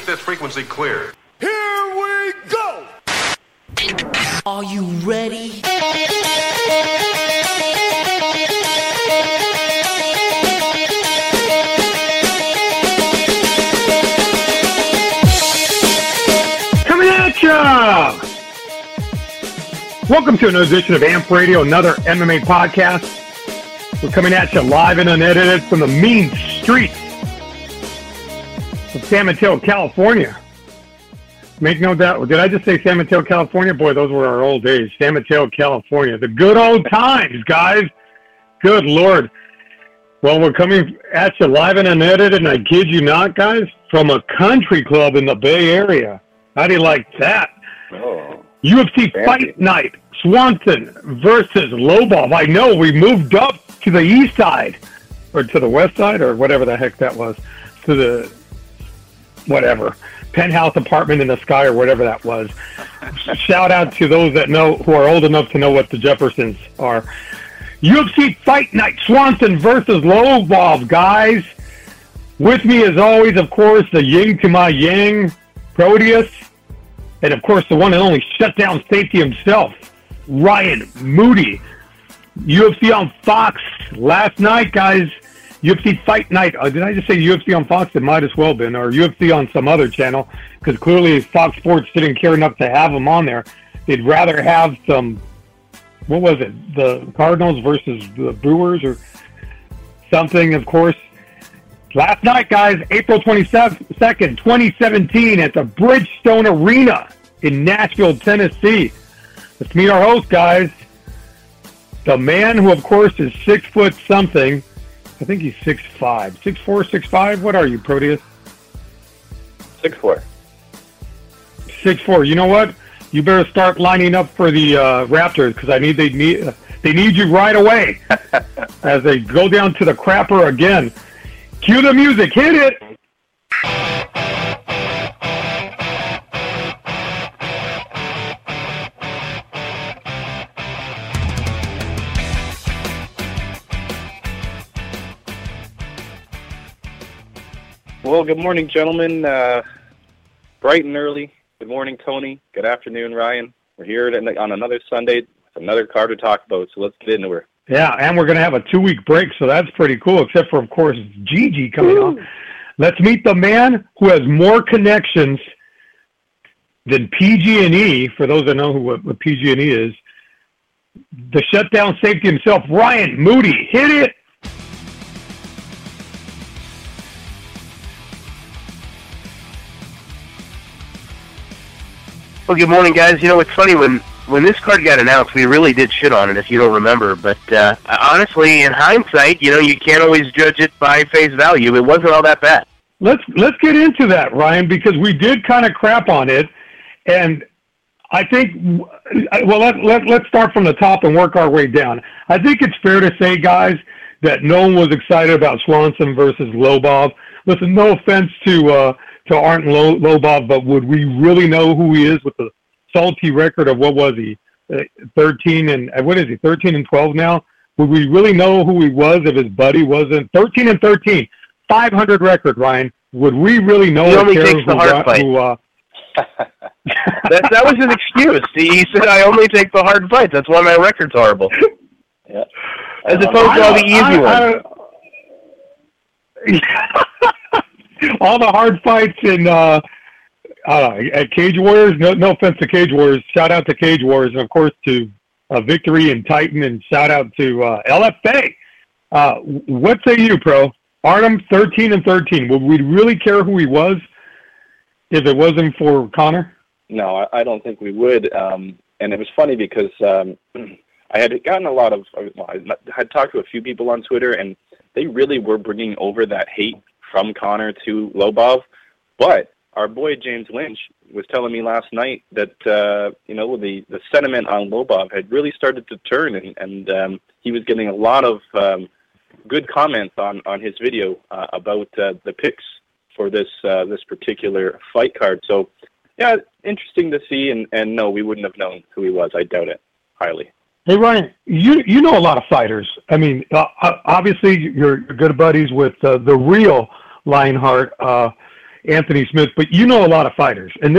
this frequency clear. Here we go! Are you ready? Coming at ya! Welcome to another edition of AMP Radio, another MMA podcast. We're coming at you live and unedited from the mean streets of San Mateo, California. Make no doubt. Did I just say San Mateo, California? Boy, those were our old days. San Mateo, California. The good old times, guys. Good Lord. Well, we're coming at you live and unedited, and I kid you not, guys, from a country club in the Bay Area. How do you like that? Oh, UFC fancy. Fight Night, Swanson versus Lobov. I know, we moved up to the east side, or to the west side, or whatever the heck that was, to the, whatever, penthouse apartment in the sky, or whatever that was. Shout out to those that know, who are old enough to know what the Jeffersons are. UFC Fight Night, Swanson versus Lobov, guys. With me, as always, of course, the yin to my yang, Proteus, and of course, the one and only shutdown safety himself, Ryan Moody. UFC on Fox last night, guys. UFC Fight Night. Did I just say UFC on Fox? It might as well have been, or UFC on some other channel, because clearly Fox Sports didn't care enough to have them on there. They'd rather have some, what was it, the Cardinals versus the Brewers or something, of course. Last night, guys, April 22nd, 2017, at the Bridgestone Arena in Nashville, Tennessee. Let's meet our host, guys. The man who, of course, is 6 foot something. I think he's 6'5". 6'4", 6'5"? What are you, Proteus? 6'4". 6'4". You know what? You better start lining up for the Raptors, because they need you right away as they go down to the crapper again. Cue the music. Hit it. Well, good morning, gentlemen. Bright and early. Good morning, Tony. Good afternoon, Ryan. We're here on another Sunday with another card to talk about, so let's get into her. Yeah, and we're going to have a 2-week break, so that's pretty cool, except for, of course, Gigi coming on. Let's meet the man who has more connections than PG&E, for those that know what PG&E is, the shutdown safety himself, Ryan Moody. Hit it! Well, good morning, guys. You know, it's funny, when this card got announced, we really did shit on it, if you don't remember. But honestly, in hindsight, you know, you can't always judge it by face value. It wasn't all that bad. Let's get into that, Ryan, because we did kind of crap on it, and I think, well, let's start from the top and work our way down. I think it's fair to say, guys, that no one was excited about Swanson versus Lobov. Listen, no offense to Artem Lobov, but would we really know who he is with the salty record of, what was he, 13 and 12 now? Would we really know who he was if his buddy wasn't 13 and 13, 500 record, Ryan? Would we really know? He only takes the hard fight. That was his excuse. He said, "I only take the hard fights. That's why my record's horrible." Yeah. As opposed to all the easy ones. All the hard fights in at Cage Warriors. No offense to Cage Warriors. Shout out to Cage Warriors, and of course to Victory and Titan, and shout out to LFA. What say you, Pro? Artem, 13 and 13. Would we really care who he was if it wasn't for Conor? No, I don't think we would. And it was funny because I had gotten a lot of, I had talked to a few people on Twitter, and they really were bringing over that hate from Conor to Lobov. But our boy James Lynch was telling me last night that, you know, the sentiment on Lobov had really started to turn, and he was getting a lot of good comments on his video about the picks for this particular fight card. So, yeah, interesting to see, and no, we wouldn't have known who he was. I doubt it highly. Hey, Ryan, you know a lot of fighters. I mean, obviously you're good buddies with the real Lionheart. Anthony Smith, but you know a lot of fighters, and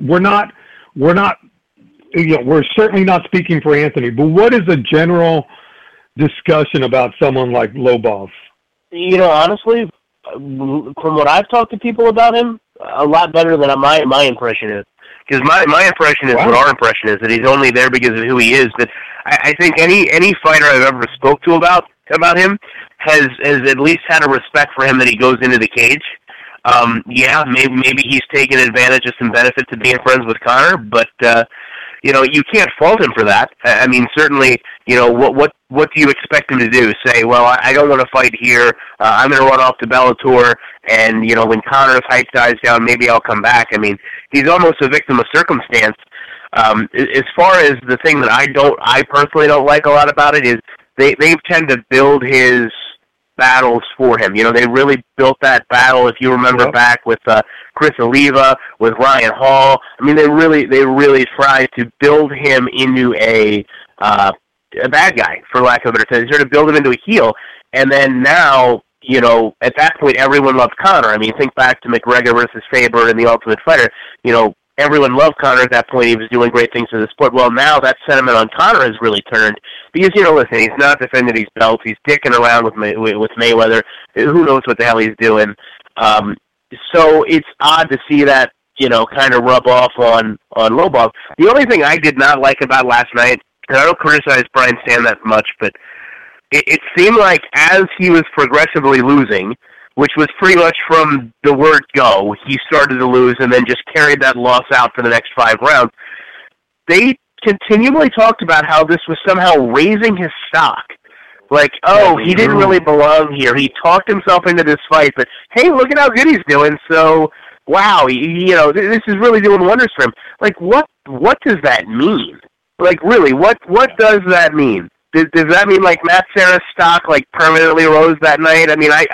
we're certainly not speaking for Anthony, but what is a general discussion about someone like Lobov? Honestly, from what I've talked to people about him, a lot better than my impression is. Because my impression is what our impression is, that he's only there because of who he is. But I think any fighter I've ever spoke to about him has at least had a respect for him that he goes into the cage. Maybe he's taken advantage of some benefit to being friends with Conor, but you can't fault him for that. I mean, certainly, what do you expect him to do? Say, well, I don't want to fight here. I'm going to run off to Bellator, and when Conor's hype dies down, maybe I'll come back. I mean, he's almost a victim of circumstance. As far as the thing that I personally don't like a lot about it is they tend to build his battles for him. They really built that battle, if you remember back with Chris Oliva, with Ryan Hall. I mean, they really tried to build him into a bad guy, for lack of a better term. They tried to build him into a heel, and then now, at that point, everyone loved Conor. I mean, think back to McGregor versus Faber in The Ultimate Fighter. Everyone loved Conor at that point. He was doing great things for the sport. Well, now that sentiment on Conor has really turned because, listen, he's not defending his belts. He's dicking around with Mayweather. Who knows what the hell he's doing? So it's odd to see that, kind of rub off on Lobov. The only thing I did not like about last night, and I don't criticize Brian Stann that much, but it seemed like as he was progressively losing, which was pretty much from the word go, he started to lose and then just carried that loss out for the next 5 rounds. They continually talked about how this was somehow raising his stock. Like, he didn't really belong here. He talked himself into this fight, but hey, look at how good he's doing. So, wow, this is really doing wonders for him. Like, what does that mean? Like, really, what does that mean? Does that mean like Matt Serra's stock like permanently rose that night? I mean, I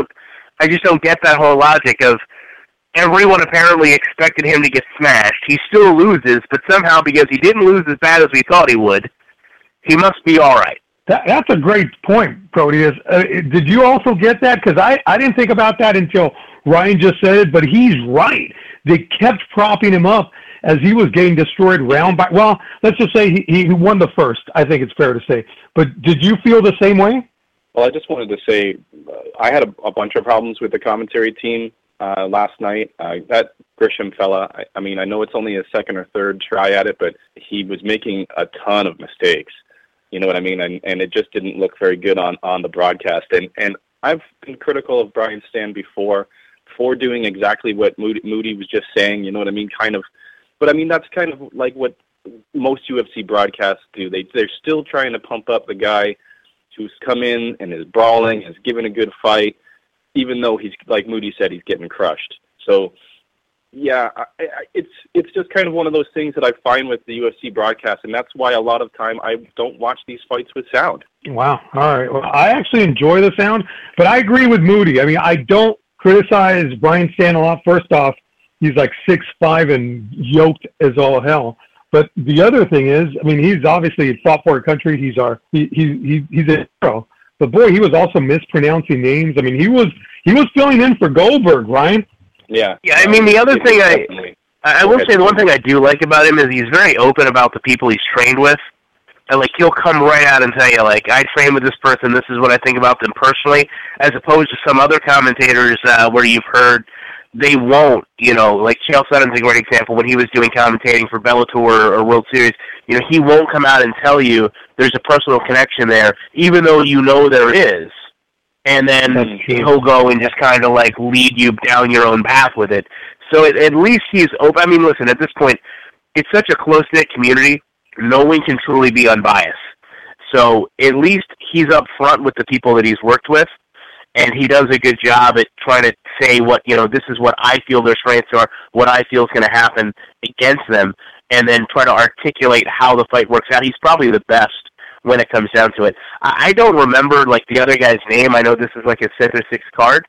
just don't get that whole logic of everyone apparently expected him to get smashed. He still loses, but somehow because he didn't lose as bad as we thought he would, he must be all right. That's a great point, Proteus. Did you also get that? Because I didn't think about that until Ryan just said it, but he's right. They kept propping him up as he was getting destroyed round by... Well, let's just say he won the first, I think it's fair to say. But did you feel the same way? Well, I just wanted to say I had a bunch of problems with the commentary team last night. That Grisham fella, I mean, I know it's only his second or third try at it, but he was making a ton of mistakes. You know what I mean? And it just didn't look very good on the broadcast. And I've been critical of Brian Stann before for doing exactly what Moody was just saying, you know what I mean? Kind of. But, I mean, that's kind of like what most UFC broadcasts do. They're still trying to pump up the guy who's come in and is brawling, has given a good fight, even though he's, like Moody said, he's getting crushed. So, yeah, it's just kind of one of those things that I find with the UFC broadcast, and that's why a lot of time I don't watch these fights with sound. Wow. All right. Well, I actually enjoy the sound, but I agree with Moody. I mean, I don't criticize Brian Stann a lot. First off, he's like 6'5" and yoked as all hell. But the other thing is, I mean, he's obviously fought for a country. He's a hero. But boy, he was also mispronouncing names. I mean, he was filling in for Goldberg, Ryan. Yeah. Yeah, I mean, the other thing I will say, the one thing I do like about him is he's very open about the people he's trained with. And, like, he'll come right out and tell you, like, I train with this person, this is what I think about them personally, as opposed to some other commentators where you've heard they won't, like Chael Sutton's a great example. When he was doing commentating for Bellator or World Series, he won't come out and tell you there's a personal connection there, even though there is. And then he'll go and just kind of like lead you down your own path with it. So at least he's open. I mean, listen, at this point, it's such a close-knit community, no one can truly be unbiased. So at least he's up front with the people that he's worked with, and he does a good job at trying to say what, this is what I feel their strengths are, what I feel is going to happen against them, and then try to articulate how the fight works out. He's probably the best when it comes down to it. I don't remember, like, the other guy's name. I know this is like a 5th or 6th card.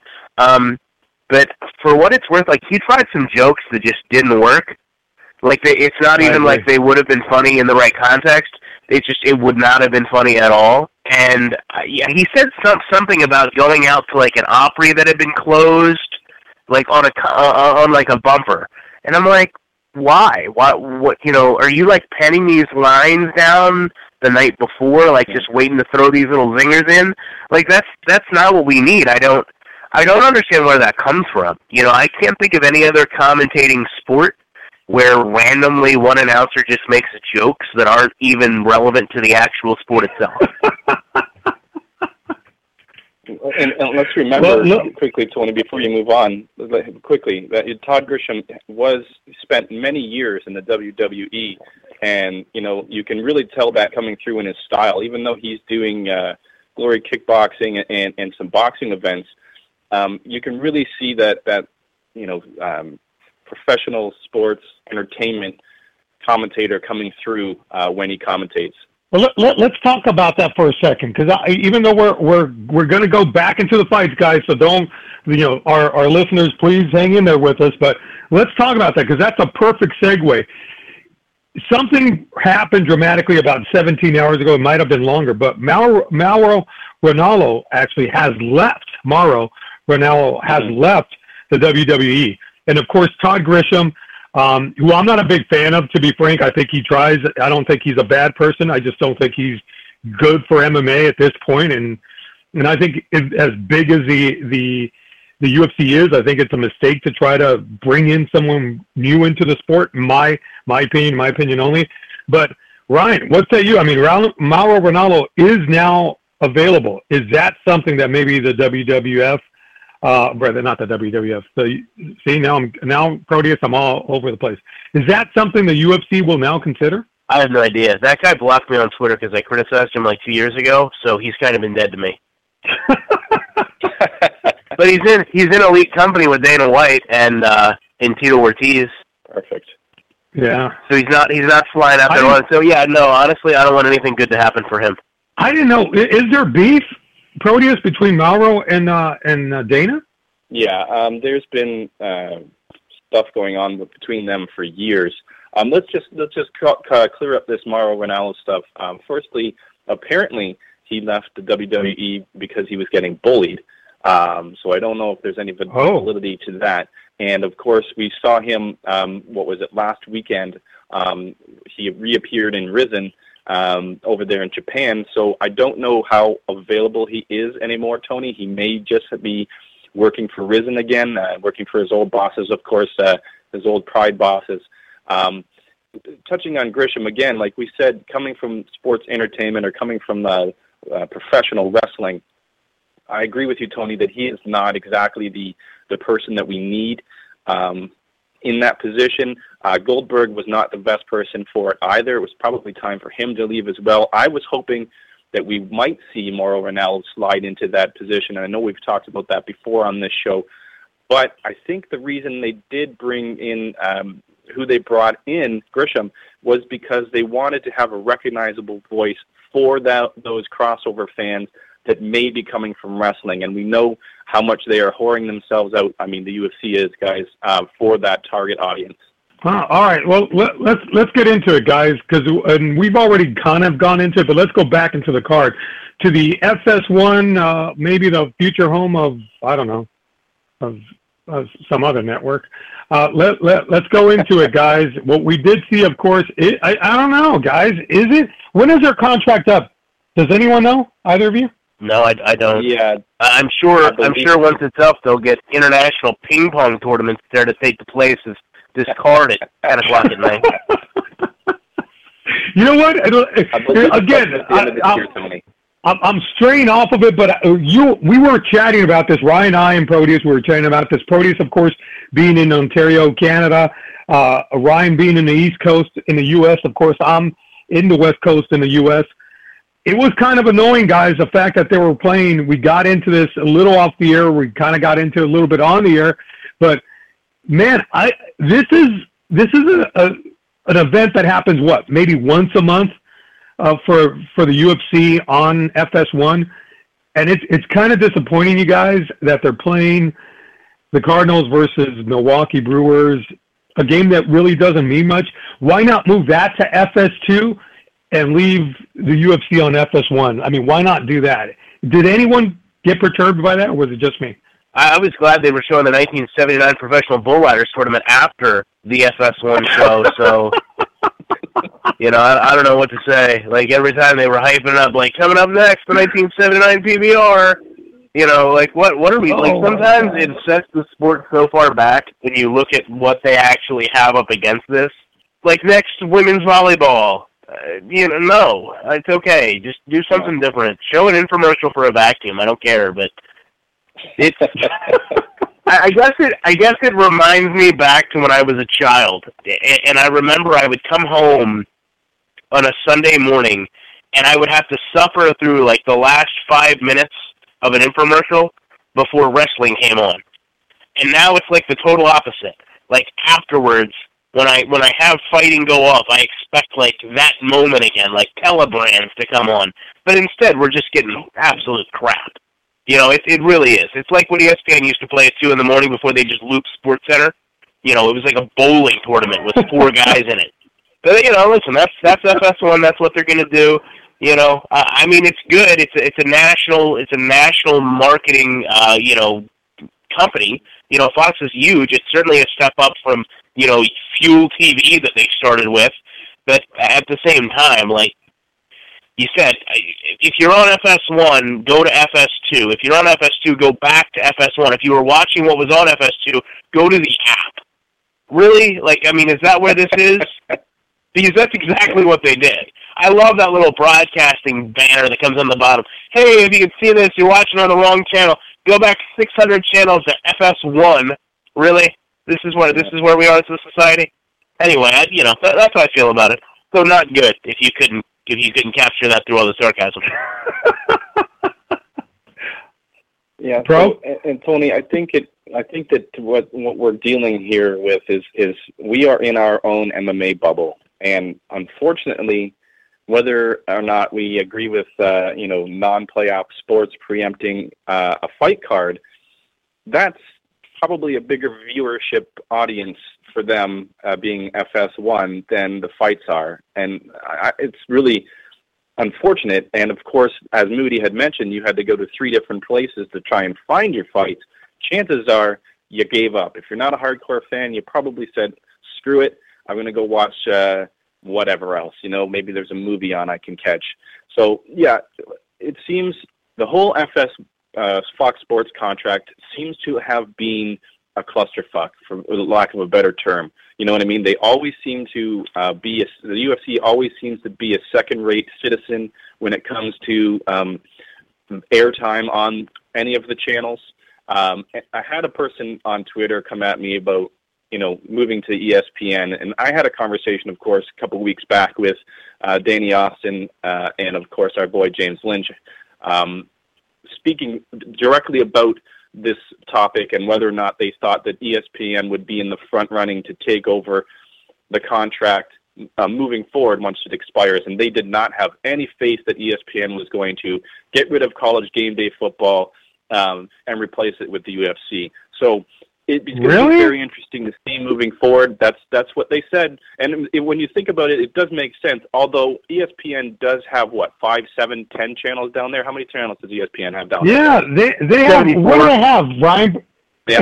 But for what it's worth, like, he tried some jokes that just didn't work. Like, it's not even like they would have been funny in the right context. It would not have been funny at all. And he said something about going out to like an Opry that had been closed like on like a bumper. And I'm like, why? What? Are you like penning these lines down the night before, like just waiting to throw these little zingers in? Like that's not what we need. I don't understand where that comes from. I can't think of any other commentating sport where randomly one announcer just makes jokes that aren't even relevant to the actual sport itself. And let's remember quickly, Tony, before you move on, quickly, that Todd Grisham spent many years in the WWE, and you can really tell that coming through in his style. Even though he's doing Glory Kickboxing and some boxing events, you can really see that professional sports entertainment commentator coming through when he commentates. Well, let's talk about that for a second, because even though we're going to go back into the fights, guys, so don't, our listeners, please hang in there with us, but let's talk about that, because that's a perfect segue. Something happened dramatically about 17 hours ago. It might have been longer, but Mauro Ranallo actually has left. Mauro Ranallo has left the WWE. And, of course, Todd Grisham, who I'm not a big fan of, to be frank. I think he tries. I don't think he's a bad person. I just don't think he's good for MMA at this point. And I think as big as the UFC is, I think it's a mistake to try to bring in someone new into the sport. My opinion only. But Ryan, what say you? I mean, Mauro Ranallo is now available. Is that something that maybe the WWF? Rather not the WWF. So see, now Proteus, I'm all over the place. Is that something the UFC will now consider? I have no idea. That guy blocked me on Twitter because I criticized him like 2 years ago, so he's kind of been dead to me. But he's in elite company with Dana White and Tito Ortiz. Perfect. Yeah. So he's not flying out there. So yeah, no, honestly, I don't want anything good to happen for him. I didn't know. Is there beef, Proteus, between Mauro and Dana? Yeah, there's been stuff going on between them for years. Let's just clear up this Mauro Ranallo stuff. Firstly, apparently he left the WWE because he was getting bullied. So I don't know if there's any validity to that. And of course, we saw him. Last weekend? He reappeared in Rizin. Over there in Japan, so I don't know how available he is anymore, Tony. He may just be working for Rizin again, working for his old bosses, of course, his old Pride bosses. Touching on Grisham again, like we said, coming from sports entertainment or coming from professional wrestling, I agree with you, Tony, that he is not exactly the person that we need in that position. Goldberg was not the best person for it either. It was probably time for him to leave as well. I was hoping that we might see Mauro Ranallo slide into that position, and I know we've talked about that before on this show, but I think the reason they did bring in who they brought in, Grisham, was because they wanted to have a recognizable voice for those crossover fans that may be coming from wrestling, and we know how much they are whoring themselves out. I mean, the UFC is, guys, for that target audience. All right. Well, let's get into it, guys, and we've already kind of gone into it, but let's go back into the card to the FS1, maybe the future home of, I don't know, of some other network. Let's go into it, guys. What we did see, of course, I don't know, guys. When is their contract up? Does anyone know? Either of you? No, I don't. Yeah, I'm sure once it's up, they'll get international ping pong tournaments there to take the place of this card at 10 o'clock at night. You know what? Again, I'm straying off of it, but we were chatting about this. Ryan, I, and Proteus, we were chatting about this. Proteus, of course, being in Ontario, Canada. Ryan being in the East Coast in the U.S. Of course, I'm in the West Coast in the U.S. It was kind of annoying, guys, the fact that they were playing. We got into this a little off the air. We kind of got into it a little bit on the air. But, man, this is an event that happens, maybe once a month for the UFC on FS1. And it's kind of disappointing, you guys, that they're playing the Cardinals versus Milwaukee Brewers, a game that really doesn't mean much. Why not move that to FS2? And leave the UFC on FS1. I mean, why not do that? Did anyone get perturbed by that, or was it just me? I was glad they were showing the 1979 Professional Bull Riders tournament after the FS1 show, so, you know, I don't know what to say. Like, every time they were hyping it up, like, coming up next, the 1979 PBR, you know, like, what are we, like, sometimes it sets the sport so far back when you look at what they actually have up against this. Like, next, women's volleyball. You know, no, it's okay. Just do something different. Show an infomercial for a vacuum. I don't care, but it's. I guess it reminds me back to when I was a child, and I remember I would come home on a Sunday morning, and I would have to suffer through like the last 5 minutes of an infomercial before wrestling came on, and now it's like the total opposite. Like afterwards. When I have fighting go off, I expect, like, that moment again, like Telebrands to come on. But instead, we're just getting absolute crap. You know, it really is. It's like when ESPN used to play at 2 in the morning before they just looped SportsCenter. You know, it was like a bowling tournament with 4 guys in it. But, you know, listen, that's FS1. That's what they're going to do. You know, I mean, it's good. It's a national marketing, you know, company. You know, Fox is huge. It's certainly a step up from, you know, Fuel TV that they started with. But at the same time, like you said, if you're on FS1, go to FS2. If you're on FS2, go back to FS1. If you were watching what was on FS2, go to the app. Really? Like, I mean, is that where this is? Because that's exactly what they did. I love that little broadcasting banner that comes on the bottom. Hey, if you can see this, you're watching on the wrong channel. Go back 600 channels to FS1. Really? This is where we are as a society. Anyway, you know, that's how I feel about it. So not good if you couldn't capture that through all the sarcasm. Yeah, so, and Tony, I think that what we're dealing here with is we are in our own MMA bubble, and unfortunately, whether or not we agree with you know, non-playoff sports preempting a fight card, that's probably a bigger viewership audience for them being FS1 than the fights are. And it's really unfortunate. And, of course, as Moody had mentioned, you had to go to 3 different places to try and find your fights. Chances are you gave up. If you're not a hardcore fan, you probably said, screw it, I'm going to go watch whatever else. You know, maybe there's a movie on I can catch. So, yeah, it seems the whole Fox Sports contract seems to have been a clusterfuck, for lack of a better term. You know what I mean? They always seem to the UFC always seems to be a second-rate citizen when it comes to airtime on any of the channels. I had a person on Twitter come at me about, you know, moving to ESPN, and I had a conversation, of course, a couple of weeks back with Danny Austin and, of course, our boy James Lynch, speaking directly about this topic and whether or not they thought that ESPN would be in the front running to take over the contract moving forward once it expires. And they did not have any faith that ESPN was going to get rid of College Game Day football and replace it with the UFC. So it's going to be very interesting to see moving forward. That's what they said. And when you think about it, it does make sense. Although ESPN does have, 5, 7, 10 channels down there? How many channels does ESPN have down there? Yeah, they have. What do they have, Ryan? Yeah.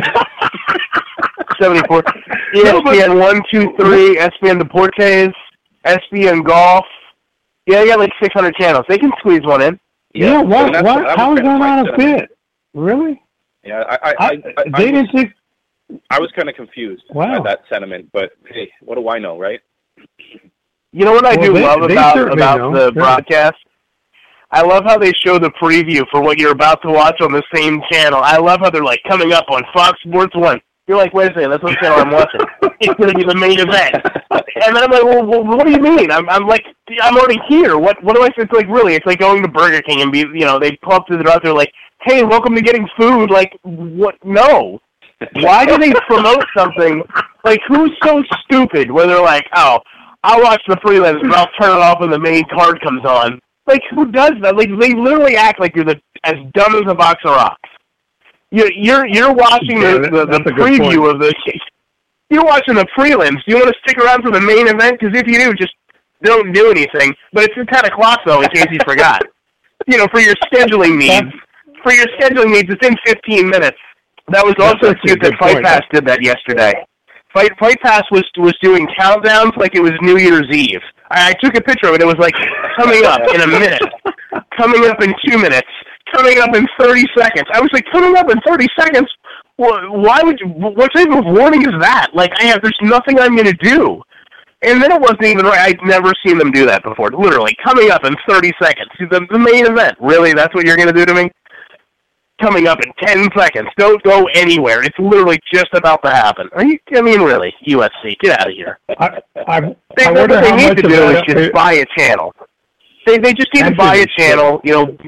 74. ESPN 1, 2, 3, ESPN Deportes, ESPN Golf. Yeah, they got like 600 channels. They can squeeze one in. Yeah, what? How is that not a fit? Really? Yeah, they didn't think. I was kind of confused by that sentiment, but hey, what do I know, right? You know what I do love about the broadcast? I love how they show the preview for what you're about to watch on the same channel. I love how they're like coming up on Fox Sports 1. You're like, wait a second, that's what channel I'm watching. It's going to be the main event. And then I'm like, well, what do you mean? I'm like, I'm already here. What do I say? It's like, really, it's like going to Burger King and they pull up to the door, they're like, hey, welcome to Getting Food. Like, what? No. Why do they promote something? Like, who's so stupid where they're like, oh, I'll watch the prelims, but I'll turn it off when the main card comes on. Like, who does that? Like, they literally act like you're as dumb as a box of rocks. You're watching the preview of the. You're watching the prelims. Do you want to stick around for the main event? Because if you do, just don't do anything. But it's at 10 o'clock, though, in case you forgot. For your scheduling needs. For your scheduling needs, it's in 15 minutes. That was also cute that Fight Pass did that yesterday. Fight Pass was doing countdowns like it was New Year's Eve. I took a picture of it. It was like coming up in a minute, coming up in 2 minutes, coming up in 30 seconds. I was like, coming up in 30 seconds? Why would you? What type of warning is that? Like, there's nothing I'm going to do. And then it wasn't even right. I'd never seen them do that before. Literally, coming up in 30 seconds. The main event. Really? That's what you're going to do to me? Coming up in 10 seconds. Don't go anywhere. It's literally just about to happen. Really, UFC, get out of here. I what they need to do is just buy a channel. They just need to buy a channel,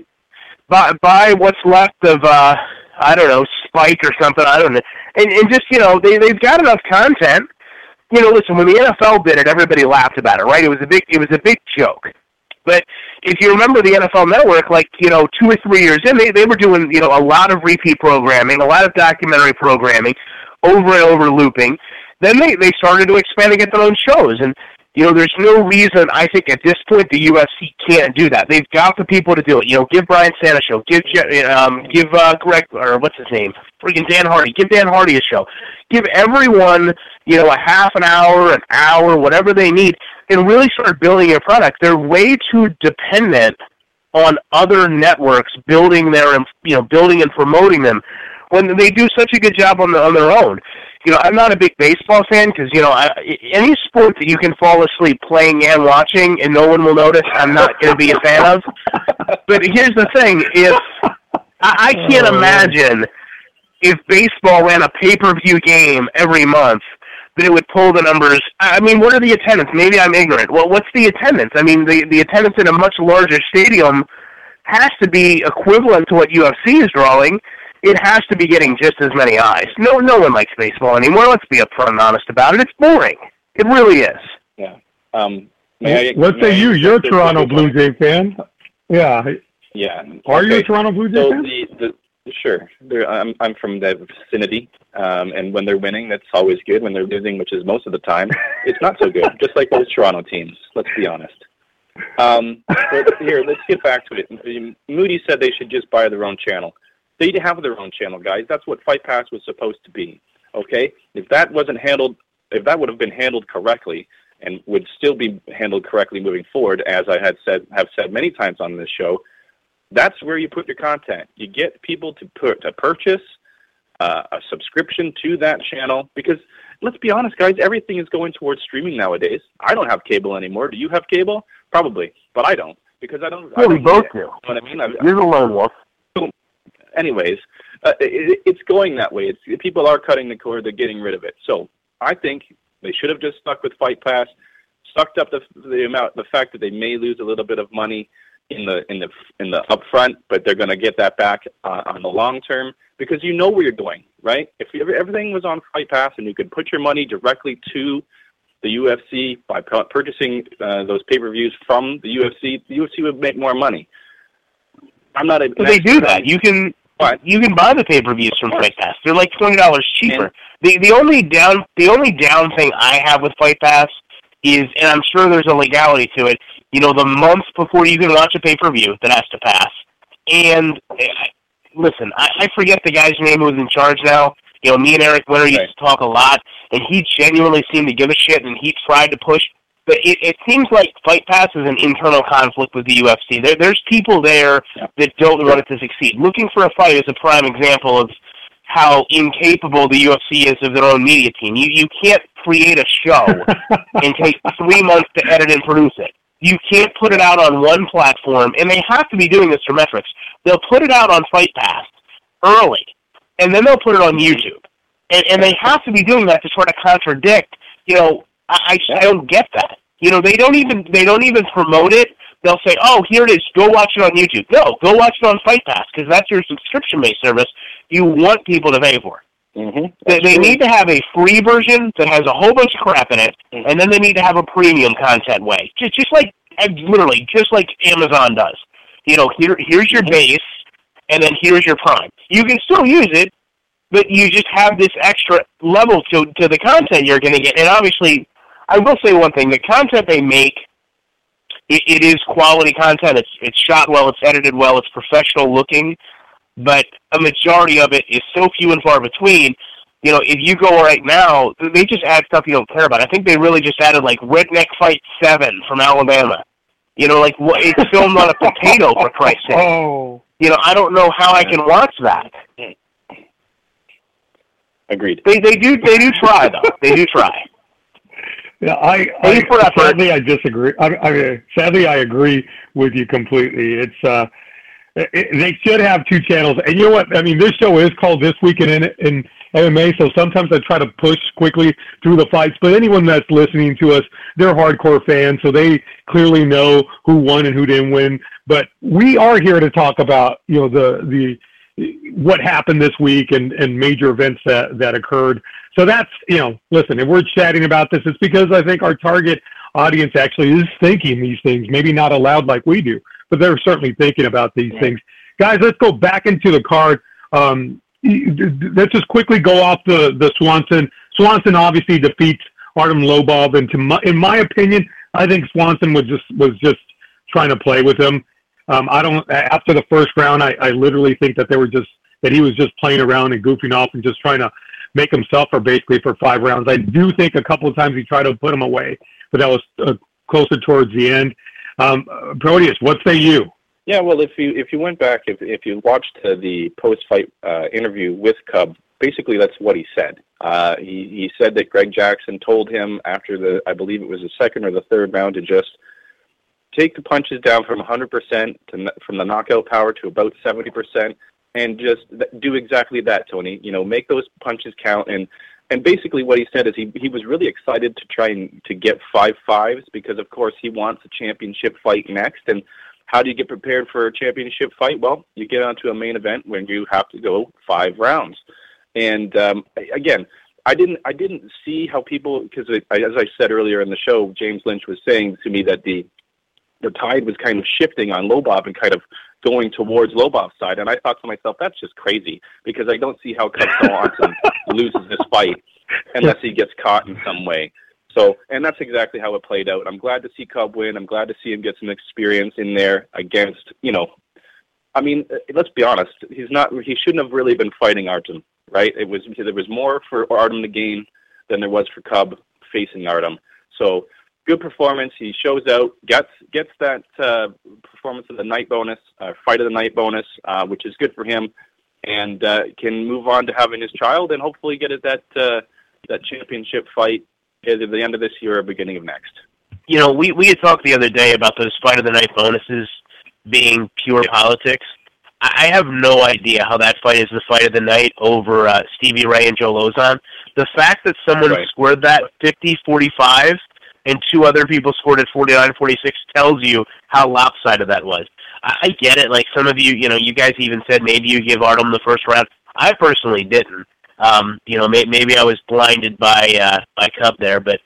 buy what's left of, I don't know, Spike or something, I don't know. And just, they've got enough content. Listen, when the NFL did it, everybody laughed about it, right? It was a big joke. But if you remember the NFL Network, 2 or 3 years in, they were doing, a lot of repeat programming, a lot of documentary programming, over and over looping. Then they started to expand and get their own shows. And, there's no reason, I think, at this point, the UFC can't do that. They've got the people to do it. Give Brian Stan a show. Give Greg, or what's his name? Freaking Dan Hardy. Give Dan Hardy a show. Give everyone, a half an hour, whatever they need, and really start building your product. They're way too dependent on other networks building and promoting them when they do such a good job on their own. I'm not a big baseball fan because, any sport that you can fall asleep playing and watching and no one will notice, I'm not going to be a fan of. But here's the thing. I can't imagine if baseball ran a pay-per-view game every month that it would pull the numbers. What are the attendance? Maybe I'm ignorant. Well, what's the attendance? The attendance in a much larger stadium has to be equivalent to what UFC is drawing. It has to be getting just as many eyes. No one likes baseball anymore. Let's be upfront and honest about it. It's boring. It really is. Yeah. Let's say you're a Toronto Blue Jay fan. Yeah. Yeah. Are you a Toronto Blue Jay fan? Sure. I'm from the vicinity, and when they're winning, that's always good. When they're losing, which is most of the time, it's not so good. Just like those Toronto teams. Let's be honest. But here, let's get back to it. Moody said they should just buy their own channel. They have their own channel, guys. That's what Fight Pass was supposed to be. Okay? If that would have been handled correctly, and would still be handled correctly moving forward, as I have said many times on this show, that's where you put your content. You get people to purchase a subscription to that channel, because let's be honest, guys, everything is going towards streaming nowadays. I don't have cable anymore. Do you have cable? Probably, but I don't, because I don't. Yeah, we both do. You know what I mean? You're the lone wolf. Anyways, it's going that way. People are cutting the cord. They're getting rid of it. So I think they should have just stuck with Fight Pass, sucked up the fact that they may lose a little bit of money in the upfront, but they're going to get that back on the long term, because you know where you're going, right? If everything was on Fight Pass and you could put your money directly to the UFC by purchasing those pay-per-views from the UFC would make more money. They do that. You can buy the pay-per-views from Fight Pass. They're like $20 cheaper. The only down thing I have with Fight Pass is, and I'm sure there's a legality to it, the month before you can watch a pay-per-view that has to pass. And listen, I forget the guy's name who's in charge now. Me and Eric Winter used to talk a lot, and he genuinely seemed to give a shit, and he tried to push. But it seems like Fight Pass is an internal conflict with the UFC. There's people there that don't want it to succeed. Looking for a Fight is a prime example of how incapable the UFC is of their own media team. You can't create a show and take 3 months to edit and produce it. You can't put it out on one platform, and they have to be doing this for metrics. They'll put it out on Fight Pass early, and then they'll put it on YouTube. And they have to be doing that to sort of contradict, I don't get that. They don't even promote it. They'll say, "Oh, here it is. Go watch it on YouTube." No, go watch it on Fight Pass, because that's your subscription-based service. You want people to pay for it. Mm-hmm. They need to have a free version that has a whole bunch of crap in it, and then they need to have a premium content way, just like Amazon does. Here's your base, and then here's your Prime. You can still use it, but you just have this extra level to the content you're going to get. And obviously, I will say one thing: the content they make, it is quality content. It's shot well, it's edited well, it's professional looking. but a majority of it is so few and far between. You know, if you go right now, they just add stuff you don't care about. I think they really just added, like, Redneck Fight 7 from Alabama. You know, like, it's filmed on a potato, for Christ's sake. Oh. You know, I don't know how I can watch that. Agreed. They do try, though. They do try. Yeah, sadly, I disagree. Sadly, I agree with you completely. It's they should have two channels. And you know what? I mean, this show is called This Week in MMA, so sometimes I try to push quickly through the fights. But anyone that's listening to us, they're hardcore fans, so they clearly know who won and who didn't win. But we are here to talk about, you know, the what happened this week and major events that occurred. So that's, you know, listen, if we're chatting about this, it's because I think our target audience actually is thinking these things, maybe not aloud like we do, but they're certainly thinking about these things. Guys, let's go back into the card. Let's just quickly go off the Swanson. Swanson obviously defeats Artem Lobov, and in my opinion, I think Swanson was just trying to play with him. After the first round, I literally think that he was just playing around and goofing off and just trying to make him suffer basically for 5 rounds. I do think a couple of times he tried to put him away, but that was closer towards the end. Proteus, what say you? Yeah, well, if you went back, if you watched the post-fight interview with Cub, basically that's what he said. He said that Greg Jackson told him after I believe it was the second or the third round, to just take the punches down from 100% from the knockout power to about 70%, and just do exactly that, Tony. You know, make those punches count. And basically what he said is he was really excited to try to get 5 5s because, of course, he wants a championship fight next. And how do you get prepared for a championship fight? Well, you get onto a main event when you have to go 5 rounds. And again, I didn't see how people, because as I said earlier in the show, James Lynch was saying to me that the tide was kind of shifting on Lobov and kind of going towards Lobov's side. And I thought to myself, that's just crazy, because I don't see how Cub Swanson loses this fight unless he gets caught in some way. So, and that's exactly how it played out. I'm glad to see Cub win. I'm glad to see him get some experience in there against, you know, I mean, let's be honest. He shouldn't have really been fighting Artem, right? There was more for Artem to gain than there was for Cub facing Artem. So, good performance. He shows out, gets that performance of the night bonus, fight of the night bonus, which is good for him, and can move on to having his child and hopefully get that championship fight either the end of this year or beginning of next. You know, we had talked the other day about those fight of the night bonuses being pure politics. I have no idea how that fight is the fight of the night over Stevie Ray and Joe Lozon. The fact that someone scored that 50-45 and 2 other people scored it 49-46 tells you how lopsided that was. I get it. Like, some of you, you know, you guys even said maybe you give Artem the first round. I personally didn't. You know, maybe I was blinded by Cub there, but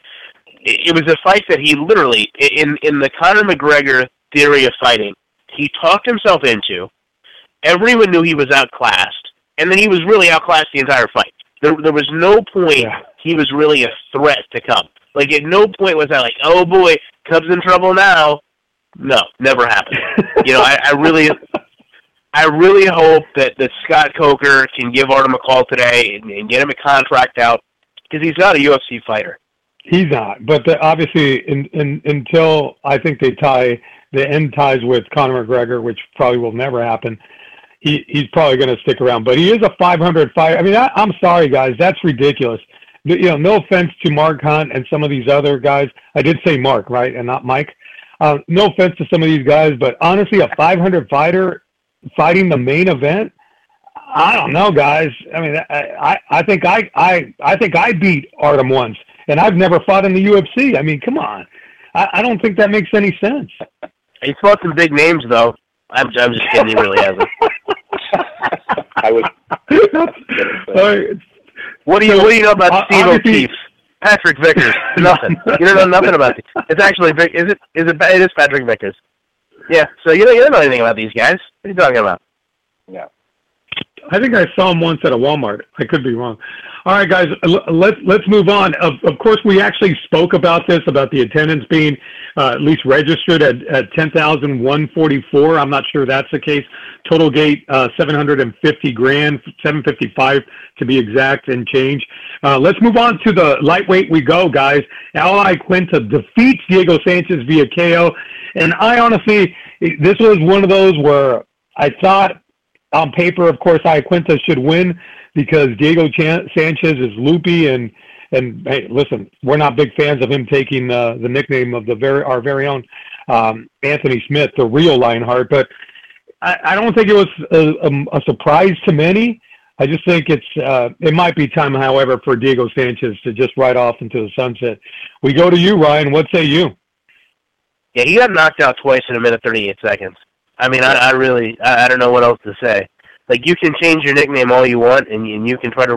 it was a fight that he literally, in the Conor McGregor theory of fighting, he talked himself into. Everyone knew he was outclassed, and then he was really outclassed the entire fight. There was no point he was really a threat to Cub. Like, at no point was I like, oh boy, Cub's in trouble now. No, never happened. You know, I really hope that Scott Coker can give Artem a call today and get him a contract out, because he's not a UFC fighter. He's not, but obviously until I think they end ties with Conor McGregor, which probably will never happen, he's probably going to stick around. But he is a 500 fighter. I mean, I'm sorry, guys, that's ridiculous. You know, no offense to Mark Hunt and some of these other guys. I did say Mark, right, and not Mike. No offense to some of these guys, but honestly, a 500 fighter fighting the main event, I don't know, guys. I mean, I think I beat Artem once, and I've never fought in the UFC. I mean, come on. I don't think that makes any sense. He's fought some big names, though. I'm just kidding. He really hasn't. I would. What do you know about Steve O'Keefe? Patrick Vickers? Nothing. You don't know nothing about it. It's actually it is Patrick Vickers. Yeah. So you don't know anything about these guys. What are you talking about? Yeah. I think I saw him once at a Walmart. I could be wrong. All right, guys, let's move on. Of course, we actually spoke about this, about the attendance being at least registered at 10,144. I'm not sure that's the case. Total gate $750,000, $755 to be exact, and change. Let's move on to the lightweight. We go, guys. Al Iaquinta defeats Diego Sanchez via KO, and I honestly, this was one of those where I thought, on paper, of course, Iaquinta should win because Diego Sanchez is loopy, and hey, listen, we're not big fans of him taking the nickname of our very own Anthony Smith, the real Lionheart. But I don't think it was a surprise to many. I just think it might be time, however, for Diego Sanchez to just ride off into the sunset. We go to you, Ryan. What say you? Yeah, he got knocked out twice in a minute 38 seconds. I mean, I really don't know what else to say. Like, you can change your nickname all you want, and you can try to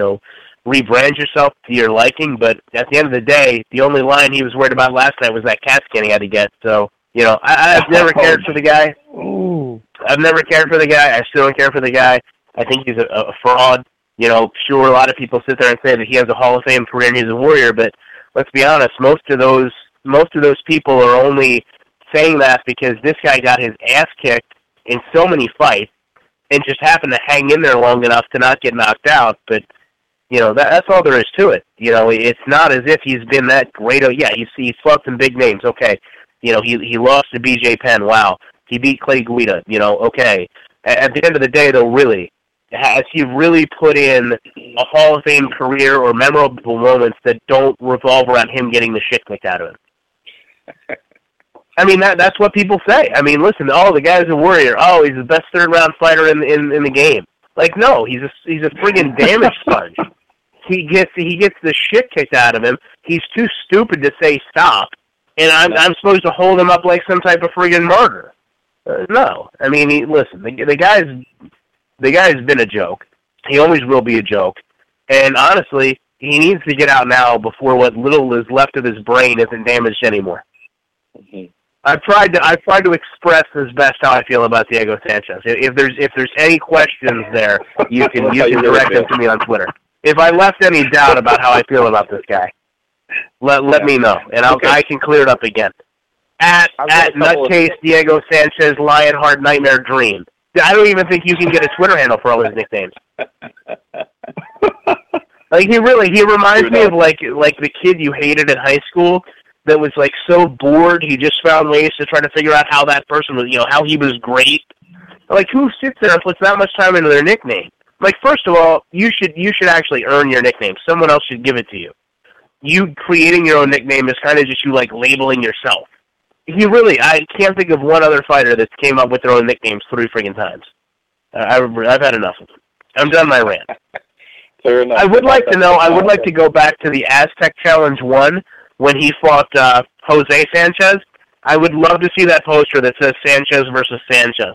rebrand yourself to your liking, but at the end of the day, the only line he was worried about last night was that CAT scan he had to get. So, I've never cared for the guy. Ooh. I've never cared for the guy. I still don't care for the guy. I think he's a fraud. Sure, a lot of people sit there and say that he has a Hall of Fame career and he's a warrior, but let's be honest, most of those people are only saying that because this guy got his ass kicked in so many fights and just happened to hang in there long enough to not get knocked out. But, that's all there is to it. It's not as if he's been that great. Yeah, he's fought some big names. Okay. He lost to BJ Penn. Wow. He beat Clay Guida. Okay. At the end of the day, though, really, has he really put in a Hall of Fame career or memorable moments that don't revolve around him getting the shit kicked out of him? I mean, that's what people say. I mean, listen, the guy's a warrior. Oh, he's the best third-round fighter in the game. Like, no, he's a friggin' damage sponge. He gets the shit kicked out of him. He's too stupid to say stop, and I'm supposed to hold him up like some type of friggin' martyr. No, I mean, listen, the guy's been a joke. He always will be a joke, and honestly, he needs to get out now before what little is left of his brain isn't damaged anymore. Mm-hmm. I've tried to express as best how I feel about Diego Sanchez. If there's any questions there, you can direct them to me on Twitter. If I left any doubt about how I feel about this guy, let me know, and I can clear it up again. At Nutcase Diego Sanchez Lionheart Nightmare Dream. I don't even think you can get a Twitter handle for all his nicknames. Like he reminds me of like the kid you hated in high school that was like so bored he just found ways to try to figure out how that person was, how he was great. Like, who sits there and puts that much time into their nickname? Like, first of all, you should actually earn your nickname. Someone else should give it to you. You creating your own nickname is kind of just you like labeling yourself. I can't think of one other fighter that's came up with their own nicknames 3 friggin' times. I've had enough of them. I'm done my rant. Fair enough. I would like to go back to the Aztec Challenge 1 when he fought Jose Sanchez. I would love to see that poster that says Sanchez versus Sanchez.